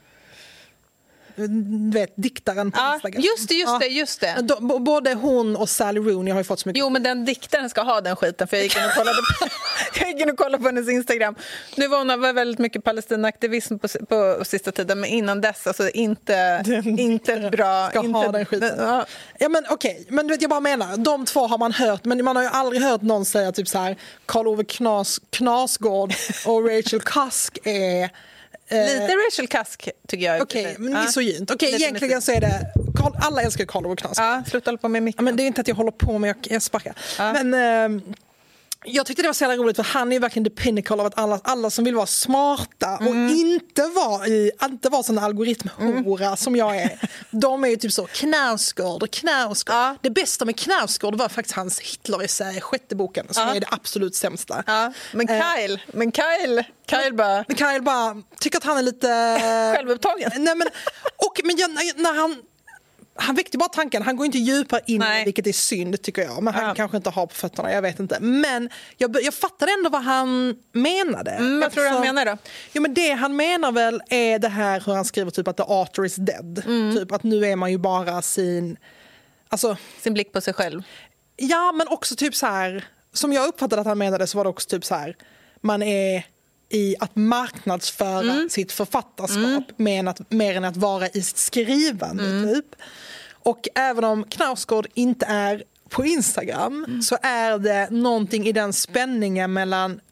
Du vet, diktaren på
ja,
Instagram.
Just det, just det, just det.
Ja. B- både hon och Sally Rooney har ju fått så mycket.
Jo, men den diktaren ska ha den skiten, för jag gick in och kollade på, jag gick in och kollade på hennes Instagram. Nu var hon var väldigt mycket Palestina-aktivism på, på sista tiden, men innan dess, alltså inte, inte ett bra...
Ska
inte,
ha den skiten. Ja, ja men okej, okay. Men du vet, jag bara menar, de två har man hört, men man har ju aldrig hört någon säga typ så här, Karl Ove Knas, Knasgård och Rachel Cusk är...
Lite Rachel Cusk tycker jag.
Okej, okay, men misogynt. Okej, okay, egentligen så är det... Alla älskar Karl Ove Knausgård.
Ja, sluta hålla på med mycket.
Men det är inte att jag håller på med, jag, jag sparkar. Ja. Men eh, jag tyckte det var så jävla roligt, för han är verkligen the pinnacle av att alla, alla som vill vara smarta och mm. inte vara i, inte vara sån algoritmhora mm. som jag är. De är ju typ så, Knausgård och Knausgård. Ja. Det bästa med Knausgård var faktiskt hans Hitler-essä, sjätte boken, som ja. är det absolut sämsta.
Ja. Men Kyle, eh, men Kyle, Kyle bara...
Men Kyle bara tycker att han är lite...
självupptagen.
Nej, men, och, men jag, när han... Han väckte bara tanken, han går inte djupare in, Nej. vilket är synd tycker jag. Men han ja. kanske inte har på fötterna, jag vet inte. Men jag, jag fattade ändå vad han menade.
Mm, vad tror du han menar då?
Jo, men det han menar väl är det här hur han skriver typ att the author is dead. Mm. Typ att nu är man ju bara sin... Alltså,
sin blick på sig själv.
Ja, men också typ så här... Som jag uppfattade att han menade så var det också typ så här... Man är... i att marknadsföra mm. sitt författarskap mm. mer, än att, mer än att vara i sitt skrivande mm. typ. Och även om Knausgård inte är på Instagram mm. så är det någonting i den spänningen mellan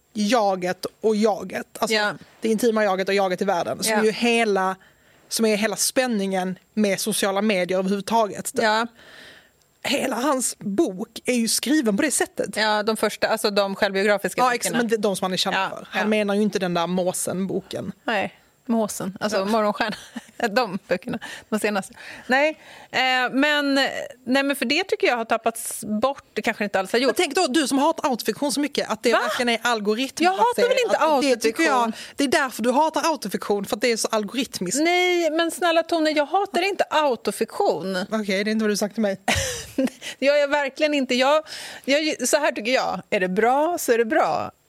jaget och jaget. Alltså yeah. det intima jaget och jaget i världen. Som, yeah. är ju hela, som är hela spänningen med sociala medier överhuvudtaget.
Ja.
Hela hans bok är ju skriven på det sättet.
Ja, de första, alltså de självbiografiska
ja, böckerna. Men de som han är känd ja, för. Han ja. menar ju inte den där Måsen-boken.
Nej, Måsen. Alltså ja. Morgonstjärna. De böckerna, de senaste. Nej, eh, men, nej, men för det tycker jag har tappats bort. Det kanske inte alls har gjort.
Men tänk då, du som hatar autofiktion så mycket, att det Va? verkligen är algoritmiskt.
Jag hatar väl inte autofiktion?
Det, jag, det är därför du hatar autofiktion, för att det är så algoritmiskt.
Nej, men snälla Tone, jag hatar inte autofiktion.
Okej, okay, det är inte vad du sagt till mig.
Jag är verkligen inte... Jag, jag, så här tycker jag. Är det bra så är det bra.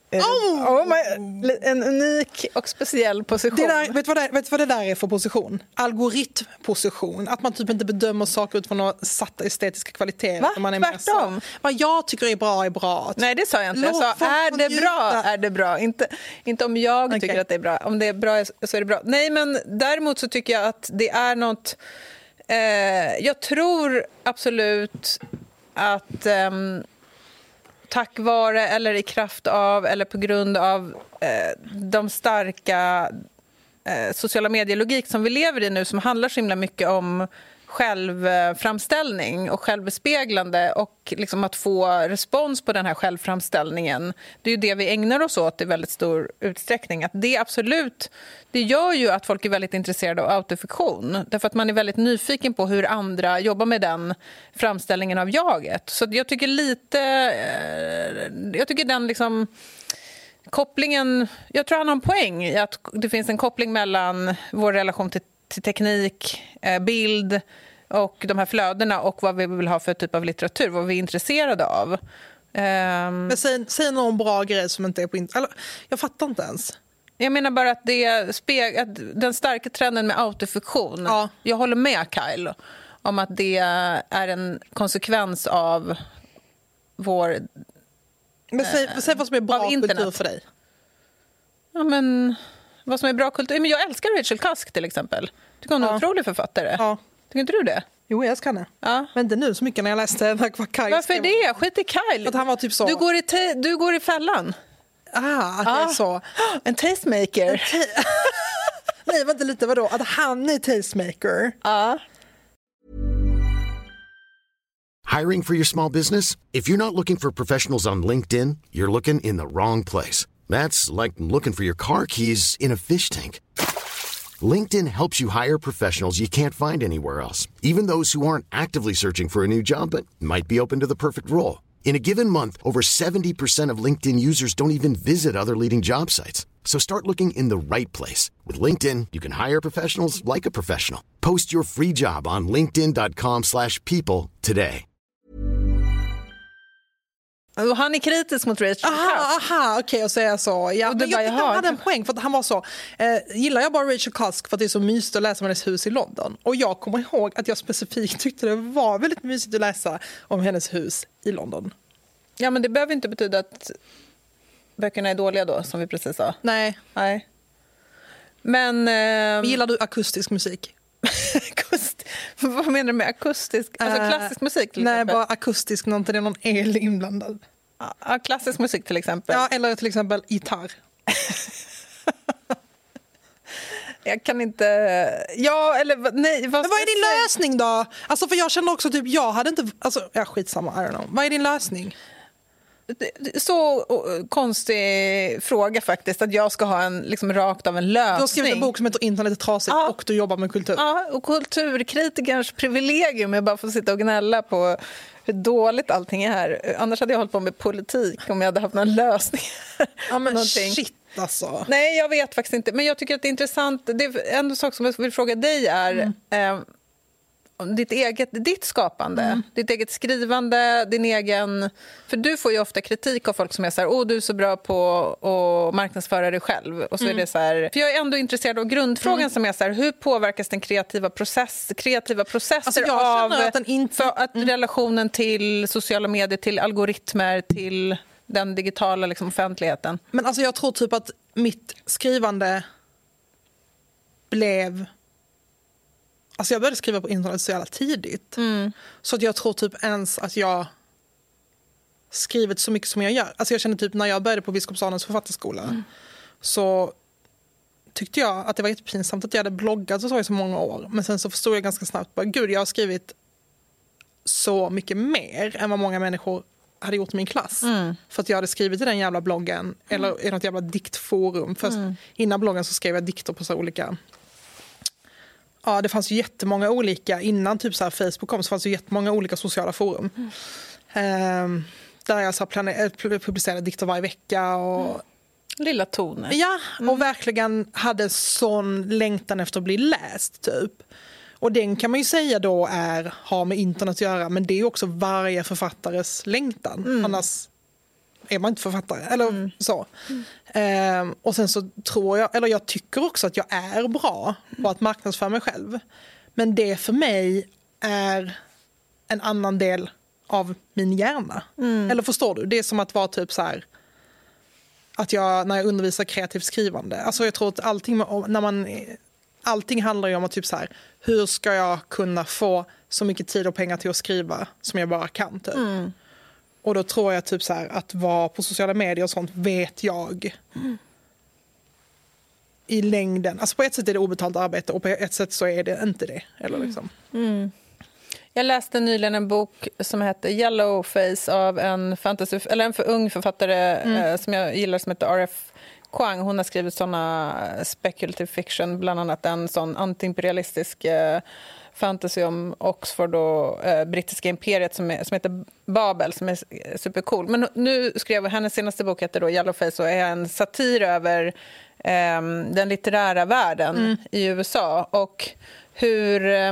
Oh! Oh my, en unik och speciell position.
Det där, vet du vad det, vet du vad det där är för position? Algoritmposition. Att man typ inte bedömer saker utifrån några satta estetiska kvaliteter.
Va?
Man är
Tvärtom.
Mer så, vad jag tycker är bra är bra.
Nej, det sa jag inte. Jag
Låt
sa,
folk
är
få
det
njuta.
bra, är det bra. Inte, inte om jag
Okay.
tycker att det är bra. Om det är bra så är det bra. Nej, men däremot så tycker jag att det är något... Eh, jag tror absolut att... Ehm, tack vare eller i kraft av eller på grund av eh, de starka eh, sociala medielogik som vi lever i nu, som handlar så himla mycket om självframställning och självbespeglande och liksom att få respons på den här självframställningen. Det är ju det vi ägnar oss åt i väldigt stor utsträckning. Att det absolut, det gör ju att folk är väldigt intresserade av autofiktion. Därför att man är väldigt nyfiken på hur andra jobbar med den framställningen av jaget. Så jag tycker lite, jag tycker den liksom kopplingen, jag tror han har en poäng i att det finns en koppling mellan vår relation till till teknik, bild och de här flödena och vad vi vill ha för typ av litteratur, vad vi är intresserade av. Um,
Men säg, säg någon bra grej som inte är på internet. Jag fattar inte ens.
Jag menar bara att, det speg, att den starka trenden med autofiktion,
ja.
Jag håller med Kyle om att det är en konsekvens av vår...
Men säg, äh, säg vad som är bra kultur för dig.
Ja, men... Vad som är bra kultur. Men jag älskar Rachel Cusk till exempel. Tycker hon är en
ja.
otrolig författare.
Ja.
Tycker inte du det?
Jo, jag älskar henne.
Ja.
Men inte nu så mycket när jag läste den här Kyle.
Varför det? Skit i Kyle.
Att han var typ så.
Du går i, te- du går i fällan.
Ah, att ah. det är så.
En tastemaker.
En ta- Nej, vänta lite, vadå? Att han är tastemaker.
Ja.
Hiring for your small business? If you're not looking for professionals on LinkedIn, you're looking in the wrong place. That's like looking for your car keys in a fish tank. LinkedIn helps you hire professionals you can't find anywhere else, even those who aren't actively searching for a new job but might be open to the perfect role. In a given month, over seventy percent of LinkedIn users don't even visit other leading job sites. So start looking in the right place. With LinkedIn, you can hire professionals like a professional. Post your free job on linkedin dot com slash people today.
Och han är kritisk mot Rachel Cusk.
Aha, aha okej, okay, och säga så. Ja, men jag
jag
hade en poäng för att han var så. Eh, gillar jag bara Rachel Cusk för att det är så mysigt att läsa om hennes hus i London. Och jag kommer ihåg att jag specifikt tyckte det var väldigt mysigt att läsa om hennes hus i London.
Ja, men det behöver inte betyda att böckerna är dåliga då, som vi precis sa.
Nej.
Nej. Men... Eh,
gillar du akustisk musik?
Akust, vad menar du med akustisk? Alltså klassisk musik till
Nej,
exempel?
bara akustisk, när inte det är någon el inblandad.
Ja, klassisk musik till exempel.
Ja, eller till exempel gitarr.
Jag kan inte... Ja, eller nej. Vad,
Men vad är din lösning då? Alltså, för jag känner också typ, jag hade inte... Alltså, ja, skitsamma, I don't know. Vad är din lösning?
Så konstig fråga faktiskt, att jag ska ha en liksom rakt av en lösning.
Du har skrivit en bok som heter Internet är trasigt, ja. Och du jobbar med kultur.
Ja, och kulturkritikerns privilegium är bara att få sitta och gnälla på hur dåligt allting är här. Annars hade jag hållit på med politik om jag hade haft någon lösning.
Ja, men shit alltså.
Nej, jag vet faktiskt inte. Men jag tycker att det är intressant. Det är en sak som jag vill fråga dig är... Mm. Eh, Ditt eget ditt skapande, mm. ditt eget skrivande, din egen... För du får ju ofta kritik av folk som är så här, åh, du är så bra på att marknadsföra dig själv. Och så mm. är det så här... För jag är ändå intresserad av grundfrågan mm. som är så här, hur påverkas den kreativa process, kreativa processer alltså av
att, den inte...
för att mm. relationen till sociala medier, till algoritmer, till den digitala liksom, offentligheten?
Men alltså jag tror typ att mitt skrivande blev... Alltså jag började skriva på internet så jävla tidigt. Mm. Så att jag tror typ ens att jag skrivit så mycket som jag gör. Alltså jag kände typ när jag började på Biskopssalens författarskola mm. så tyckte jag att det var jättepinsamt att jag hade bloggat så, så i så många år. Men sen så förstod jag ganska snabbt bara, gud, jag har skrivit så mycket mer än vad många människor hade gjort i min klass. Mm. För att jag hade skrivit i den jävla bloggen mm. eller i något jävla diktforum. Först mm. innan bloggen så skrev jag dikter på så olika... Ja, det fanns ju jättemånga olika, innan typ så här Facebook kom så fanns det jättemånga olika sociala forum. Mm. Um, där jag så plane- publicerade dikter varje vecka. Och, mm.
Lilla toner.
Ja, mm. och verkligen hade sån längtan efter att bli läst typ. Och den kan man ju säga då är, har med internet att göra, men det är ju också varje författares längtan. Mm. Annars är man inte författare. Eller mm. så. Mm. Ehm, och sen så tror jag, eller jag tycker också att jag är bra på att marknadsföra mig själv. Men det för mig är en annan del av min hjärna. Mm. Eller förstår du? Det är som att vara typ så här, att jag, när jag undervisar kreativt skrivande. Alltså jag tror att allting, när man, allting handlar ju om att typ så här, hur ska jag kunna få så mycket tid och pengar till att skriva som jag bara kan typ. Mm. Och då tror jag typ så här, att vara på sociala medier och sånt vet jag mm. i längden. Alltså på ett sätt är det obetalt arbete och på ett sätt så är det inte det. Eller liksom.
Mm. Jag läste nyligen en bok som heter Yellowface av en, fantasy, eller en för ung författare mm. eh, som jag gillar som heter R F Kuang. Hon har skrivit såna speculative fiction, bland annat en sån antiimperialistisk eh, fantasy om Oxford och eh, brittiska imperiet som, är, som heter Babel, som är supercool. Men nu skrev hennes senaste bok heter då Yellowface och är en satir över eh, den litterära världen mm. i U S A och hur... Eh,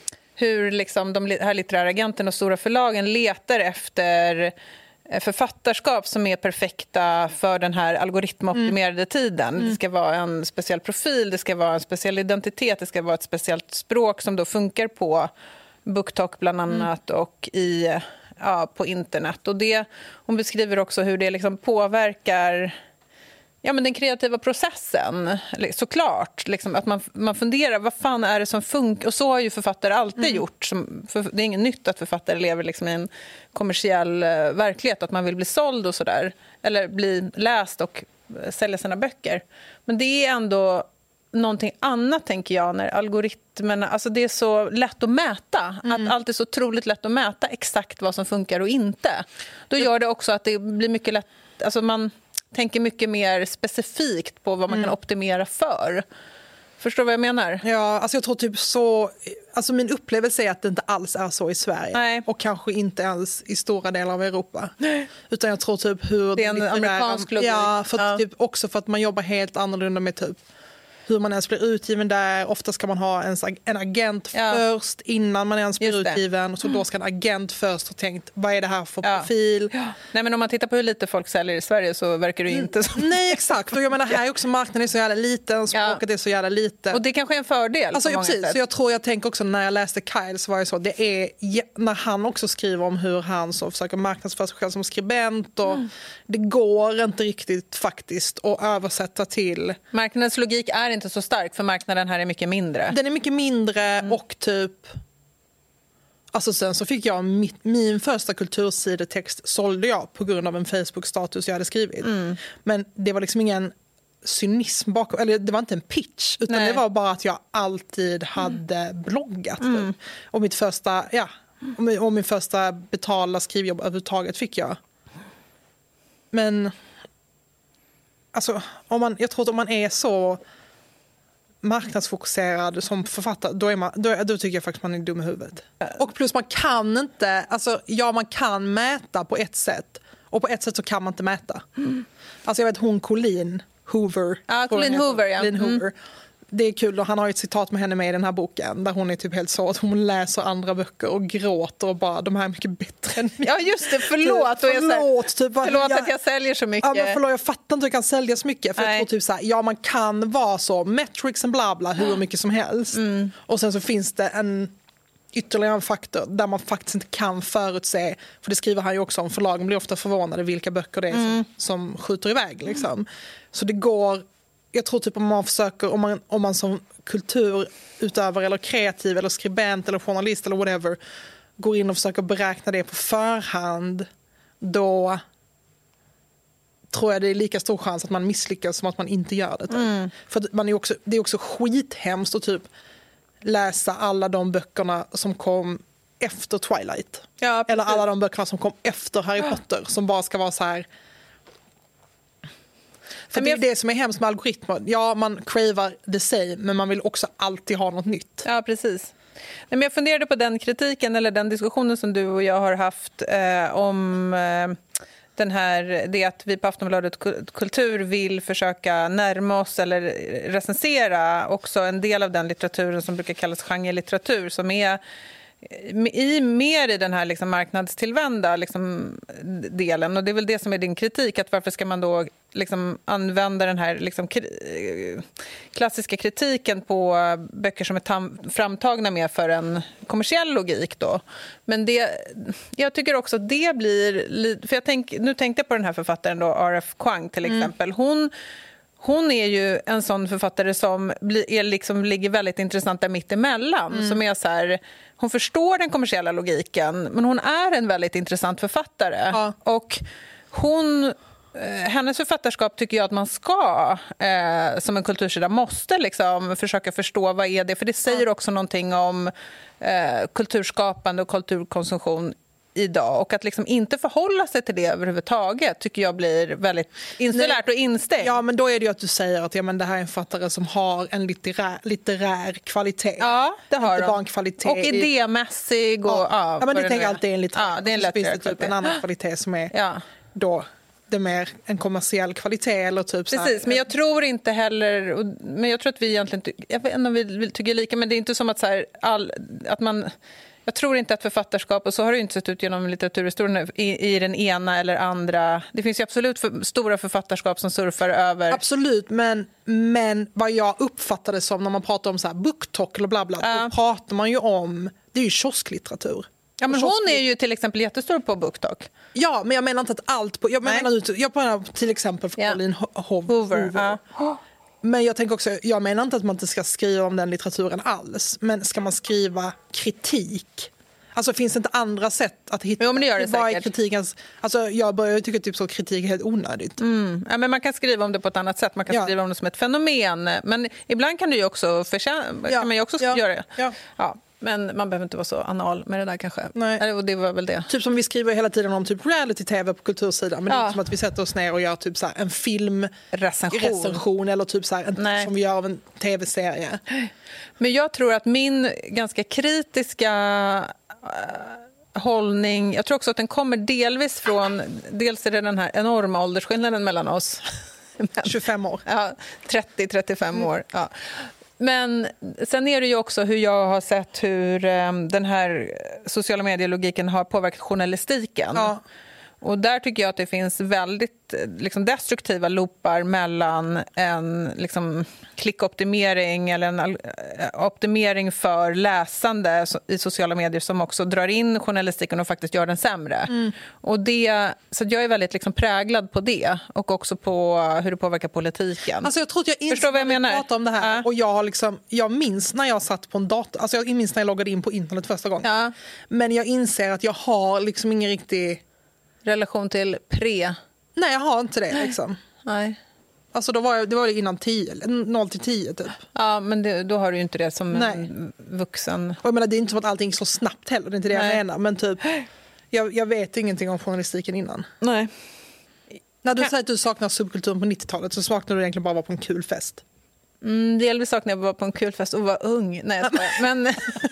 hur liksom de här litterära agenterna och stora förlagen letar efter författarskap som är perfekta för den här algoritmoptimerade mm. tiden. Mm. Det ska vara en speciell profil, det ska vara en speciell identitet, det ska vara ett speciellt språk som då funkar på BookTok bland annat mm. och i, ja, på internet. Och det, hon beskriver också hur det liksom påverkar... Ja, men den kreativa processen, såklart. Liksom, att man, man funderar, vad fan är det som funkar? Och så har ju författare alltid mm. gjort. Som, för, det är inget nytt att författare lever liksom i en kommersiell uh, verklighet. Att man vill bli såld och sådär. Eller bli läst och uh, sälja sina böcker. Men det är ändå någonting annat, tänker jag, när algoritmerna... Alltså det är så lätt att mäta. Mm. Att allt är så otroligt lätt att mäta exakt vad som funkar och inte. Då gör det också att det blir mycket lätt... Alltså man... tänker mycket mer specifikt på vad man mm. kan optimera för. Förstår du vad jag menar?
Ja, alltså jag tror typ så... Alltså min upplevelse är att det inte alls är så i Sverige. Nej. Och kanske inte ens i stora delar av Europa. Nej. Utan jag tror typ hur...
Det är en amerikansk logik.
Ja, för ja. Typ också för att man jobbar helt annorlunda med typ... hur man ens blir utgiven där. Ofta ska man ha en, en agent ja. först innan man ens blir utgiven. Så då ska en agent först ha tänkt, vad är det här för ja. profil? Ja.
Nej, men om man tittar på hur lite folk säljer i Sverige så verkar det ju inte som...
Nej, exakt. Och jag menar, här är också marknaden är så jävla liten, språket ja. är så jävla lite.
Och det kanske är en fördel.
Alltså,
på många
precis.
sätt.
Så jag tror, jag tänker också när jag läste Kyle så var det så, det är när han också skriver om hur han så försöker marknadsföra sig själv som skribent och mm. det går inte riktigt faktiskt att översätta till...
Marknadens logik är inte så stark för marknaden här är mycket mindre.
Den är mycket mindre mm. och typ... Alltså sen så fick jag min, min första kultursidetext sålde jag på grund av en Facebook-status jag hade skrivit. Mm. Men det var liksom ingen cynism bakom, eller det var inte en pitch utan Nej. det var bara att jag alltid hade mm. bloggat. Mm. Typ. Och mitt första, ja, och min, och min första betalda skrivjobb överhuvudtaget fick jag. Men alltså, om man, jag tror att om man är så marknadsfokuserad som författare, då, är man, då, då tycker jag faktiskt man är dum i huvudet. Och plus man kan inte, alltså ja man kan mäta på ett sätt och på ett sätt så kan man inte mäta. Mm. Alltså jag vet hon Colleen Hoover.
Ja, Colleen Hoover, ja.
Colleen Hoover. Mm. Det är kul och han har ju ett citat med henne med i den här boken där hon är typ helt så att hon läser andra böcker och gråter och bara de här är mycket bättre än mig.
Ja just det, förlåt.
Typ, förlåt, typ,
förlåt
jag,
att jag säljer så mycket.
Ja, men förlåt, jag fattar inte hur jag kan sälja så mycket. För jag tror typ så här, ja man kan vara så metrics och bla bla hur mycket som helst. Mm. Och sen så finns det en ytterligare en faktor där man faktiskt inte kan förutse, för det skriver han ju också om, förlagen blir ofta förvånade vilka böcker det är mm. som, som skjuter iväg liksom. Så det går, jag tror typ om man försöker, om man, om man som kulturutövare eller kreativ eller skribent eller journalist eller whatever går in och försöker beräkna det på förhand, då tror jag det är lika stor chans att man misslyckas som att man inte gör det. Mm. För man är också, det är också skithemskt att typ läsa alla de böckerna som kom efter Twilight. Ja, eller alla de böckerna som kom efter Harry Potter som bara ska vara så här. För det är det som är hemskt med algoritmer. Ja, man cravar the same, men man vill också alltid ha något nytt.
Ja, precis. Men jag funderade på den kritiken eller den diskussionen som du och jag har haft eh, om eh, den här, det att vi på Aftonbladet Kultur vill försöka närma oss eller recensera också en del av den litteraturen som brukar kallas genrelitteratur, som är i, mer i den här liksom marknadstillvända liksom, delen. Och det är väl det som är din kritik, att varför ska man då liksom använda den här liksom, klassiska kritiken på böcker som är tam- framtagna med för en kommersiell logik då. Men det, jag tycker också att det blir, för jag tänk, nu tänkte jag på den här författaren då, R F Kuang till exempel. Mm. Hon Hon är ju en sån författare som bli, är liksom, ligger väldigt intressant där mittemellan. Mm. Som är så här, hon förstår den kommersiella logiken, men hon är en väldigt intressant författare. Ja. Och hon, eh, hennes författarskap tycker jag att man ska, eh, som en kultursida, måste liksom försöka förstå vad är det. För det säger ja. också någonting om eh, kulturskapande och kulturkonsumtion idag, och att liksom inte förhålla sig till det överhuvudtaget tycker jag blir väldigt insulärt och instängt.
Ja, men då är det ju att du säger att ja, men det här är en författare som har en litterär, litterär kvalitet.
Ja, det har
inte bara en kvalitet.
Och idémässig. Och,
ja.
Ja,
ja, men det tänker jag alltid är en litterär.
Ja, det är en
litterär typ kvalitet. En annan kvalitet som är ja. då det är mer en kommersiell kvalitet eller typ så här.
Precis, men jag tror inte heller, men jag tror att vi egentligen, jag vet inte om vi tycker lika, men det är inte som att så här, all, att man jag tror inte att författarskap, och så har det inte sett ut genom litteraturhistorien, i, i den ena eller andra. Det finns ju absolut för, stora författarskap som surfar över.
Absolut, men, men vad jag uppfattade som när man pratar om så här BookTok eller bla bla, ja. då pratar man ju om, det är ju kiosklitteratur.
Ja, men hon är ju till exempel jättestor på BookTok.
Ja, men jag menar inte att allt på, jag menar, jag menar till exempel för Colleen yeah. Hoover. Hoover. Ja. Men jag tänker också, jag menar inte att man inte ska skriva om den litteraturen alls. Men ska man skriva kritik? Alltså finns det inte andra sätt att hitta?
Jo, men det gör det säkert.
Kritikens, alltså jag börjar tycka typ så kritik är helt onödigt.
Mm. Ja, men man kan skriva om det på ett annat sätt. Man kan ja. skriva om det som ett fenomen. Men ibland kan, du ju också förtjäna, ja. kan man ju också ja. göra det. Ja. Ja. Men man behöver inte vara så anal med det där kanske. Nej. Och det var väl det.
Typ som vi skriver hela tiden om typ reality-tv på kultursidan. Men ja. det är inte som att vi sätter oss ner och gör typ så här en filmrecension eller typ så här en, som vi gör av en tv-serie.
Men jag tror att min ganska kritiska äh, hållning, jag tror också att den kommer delvis från, dels är det den här enorma åldersskillnaden mellan oss.
tjugofem år.
Ja, trettio till trettiofem mm. år. Ja. Men sen är det ju också hur jag har sett hur um, den här sociala medielogiken har påverkat journalistiken. Ja. Och där tycker jag att det finns väldigt liksom, destruktiva loopar mellan en liksom, klickoptimering eller en optimering för läsande i sociala medier som också drar in journalistiken och faktiskt gör den sämre. Mm. Och det, så jag är väldigt liksom, präglad på det och också på hur det påverkar politiken.
Alltså jag tror att jag inser
Förstår vad jag menar?
Pratar om det här ja. och jag har liksom, jag minns när jag satt på en dator, alltså jag minns när jag loggade in på internet första gången. Ja. Men jag inser att jag har liksom ingen riktig
relation till pre.
Nej, jag har inte det liksom.
Nej.
Alltså då var jag, det var innan tio, noll till tio typ.
Ja, men det, då har du ju inte det som Nej. en vuxen.
Och jag menar, det är inte som att allting så snabbt heller, det är inte det Nej. jag menar. Men typ, jag, jag vet ingenting om journalistiken innan.
Nej.
När du kan... säger att du saknar subkulturen på nittiotalet så saknar du egentligen bara vara på en kul fest.
Mm, delvis saknar jag bara på en kul fest och vara ung. Nej, jag skojar. men...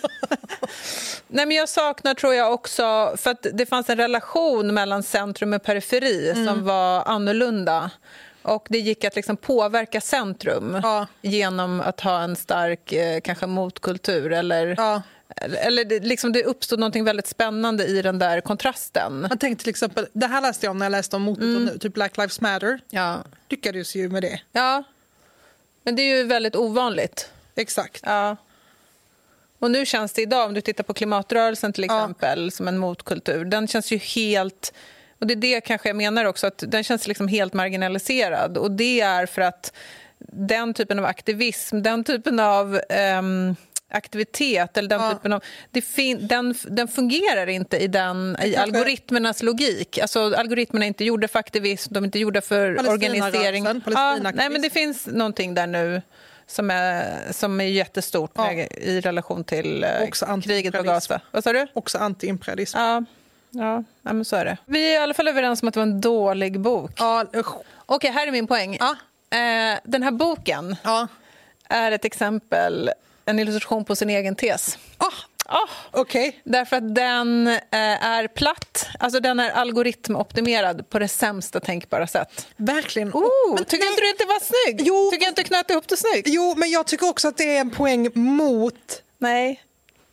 Nej, men jag saknar tror jag också, för att det fanns en relation mellan centrum och periferi mm. som var annorlunda. Och det gick att liksom påverka centrum ja. genom att ha en stark eh, kanske motkultur. Eller, ja. eller det, liksom det uppstod något väldigt spännande i den där kontrasten.
Jag tänkte till exempel, det här läste jag om när jag läste om motkultur mm. nu, typ Black Lives Matter. Ja. Lyckades ju med det.
Ja, men det är ju väldigt ovanligt.
Exakt.
Ja. Och nu känns det idag, om du tittar på klimatrörelsen till exempel, ja. som en motkultur, den känns ju helt, och det är det kanske jag menar också, att den känns liksom helt marginaliserad. Och det är för att den typen av aktivism, den typen av um, aktivitet, eller den ja. typen av, det fin- den, den fungerar inte i, den, i algoritmernas logik. Alltså algoritmerna är inte gjorda för aktivism, de är inte gjorda för organisering. Ja, nej, men det finns någonting där nu som är, som är jättestort ja. med, i relation till eh, kriget på Gaza. Vad sa du?
Också anti-imperialism.
Ja. Ja, ja, men så är det. Vi är i alla fall överens om att det var en dålig bok. Ja. Okej, här är min poäng. Ja. Eh, den här boken ja. är ett exempel, en illustration på sin egen tes.
Oh. Oh, okay.
Därför att den eh, är platt. Alltså den är algoritmoptimerad på det sämsta tänkbara sätt.
Verkligen.
Oh, men tycker nej. inte du inte var snygg? Jo. Tycker jag inte knöt ihop det snyggt?
Jo, men jag tycker också att det är en poäng mot...
Nej.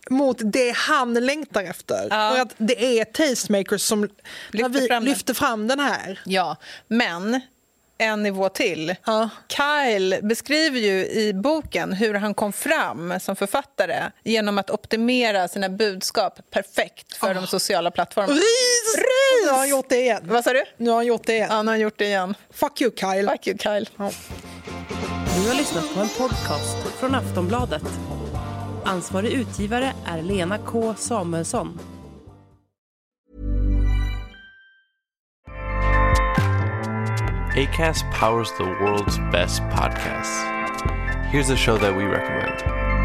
mot det han längtar efter.
Ja.
För att det är tastemakers som lyfter, vi
fram,
lyfter fram den här.
Ja, men en nivå till.
Ja.
Kyle beskriver ju i boken hur han kom fram som författare genom att optimera sina budskap perfekt för oh. de sociala plattformarna.
Ris! Ris! Nu har han gjort det igen.
Vad sa du?
Nu har han gjort det igen.
Ja, nu har han gjort det igen.
Fuck you, Kyle.
Fuck you, Kyle. Ja.
Du har lyssnat på en podcast från Aftonbladet. Ansvarig utgivare är Lena K. Samuelsson.
Acast powers the world's best podcasts. Here's a show that we recommend.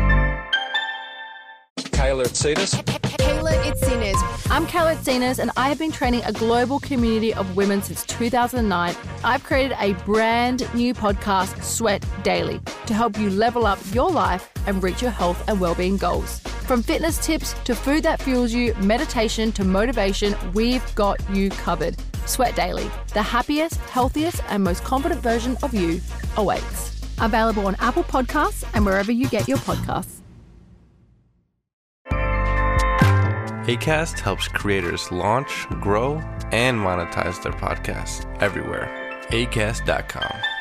Kayla Itsinas.
Kayla Itsinas. I'm Kayla Itsinas, and I have been training a global community of women since two thousand nine. I've created a brand new podcast, Sweat Daily, to help you level up your life and reach your health and well-being goals. From fitness tips to food that fuels you, meditation to motivation, we've got you covered. Sweat Daily, the happiest, healthiest, and most confident version of you awaits. Available on Apple Podcasts and wherever you get your podcasts.
Acast helps creators launch, grow, and monetize their podcasts everywhere. acast dot com.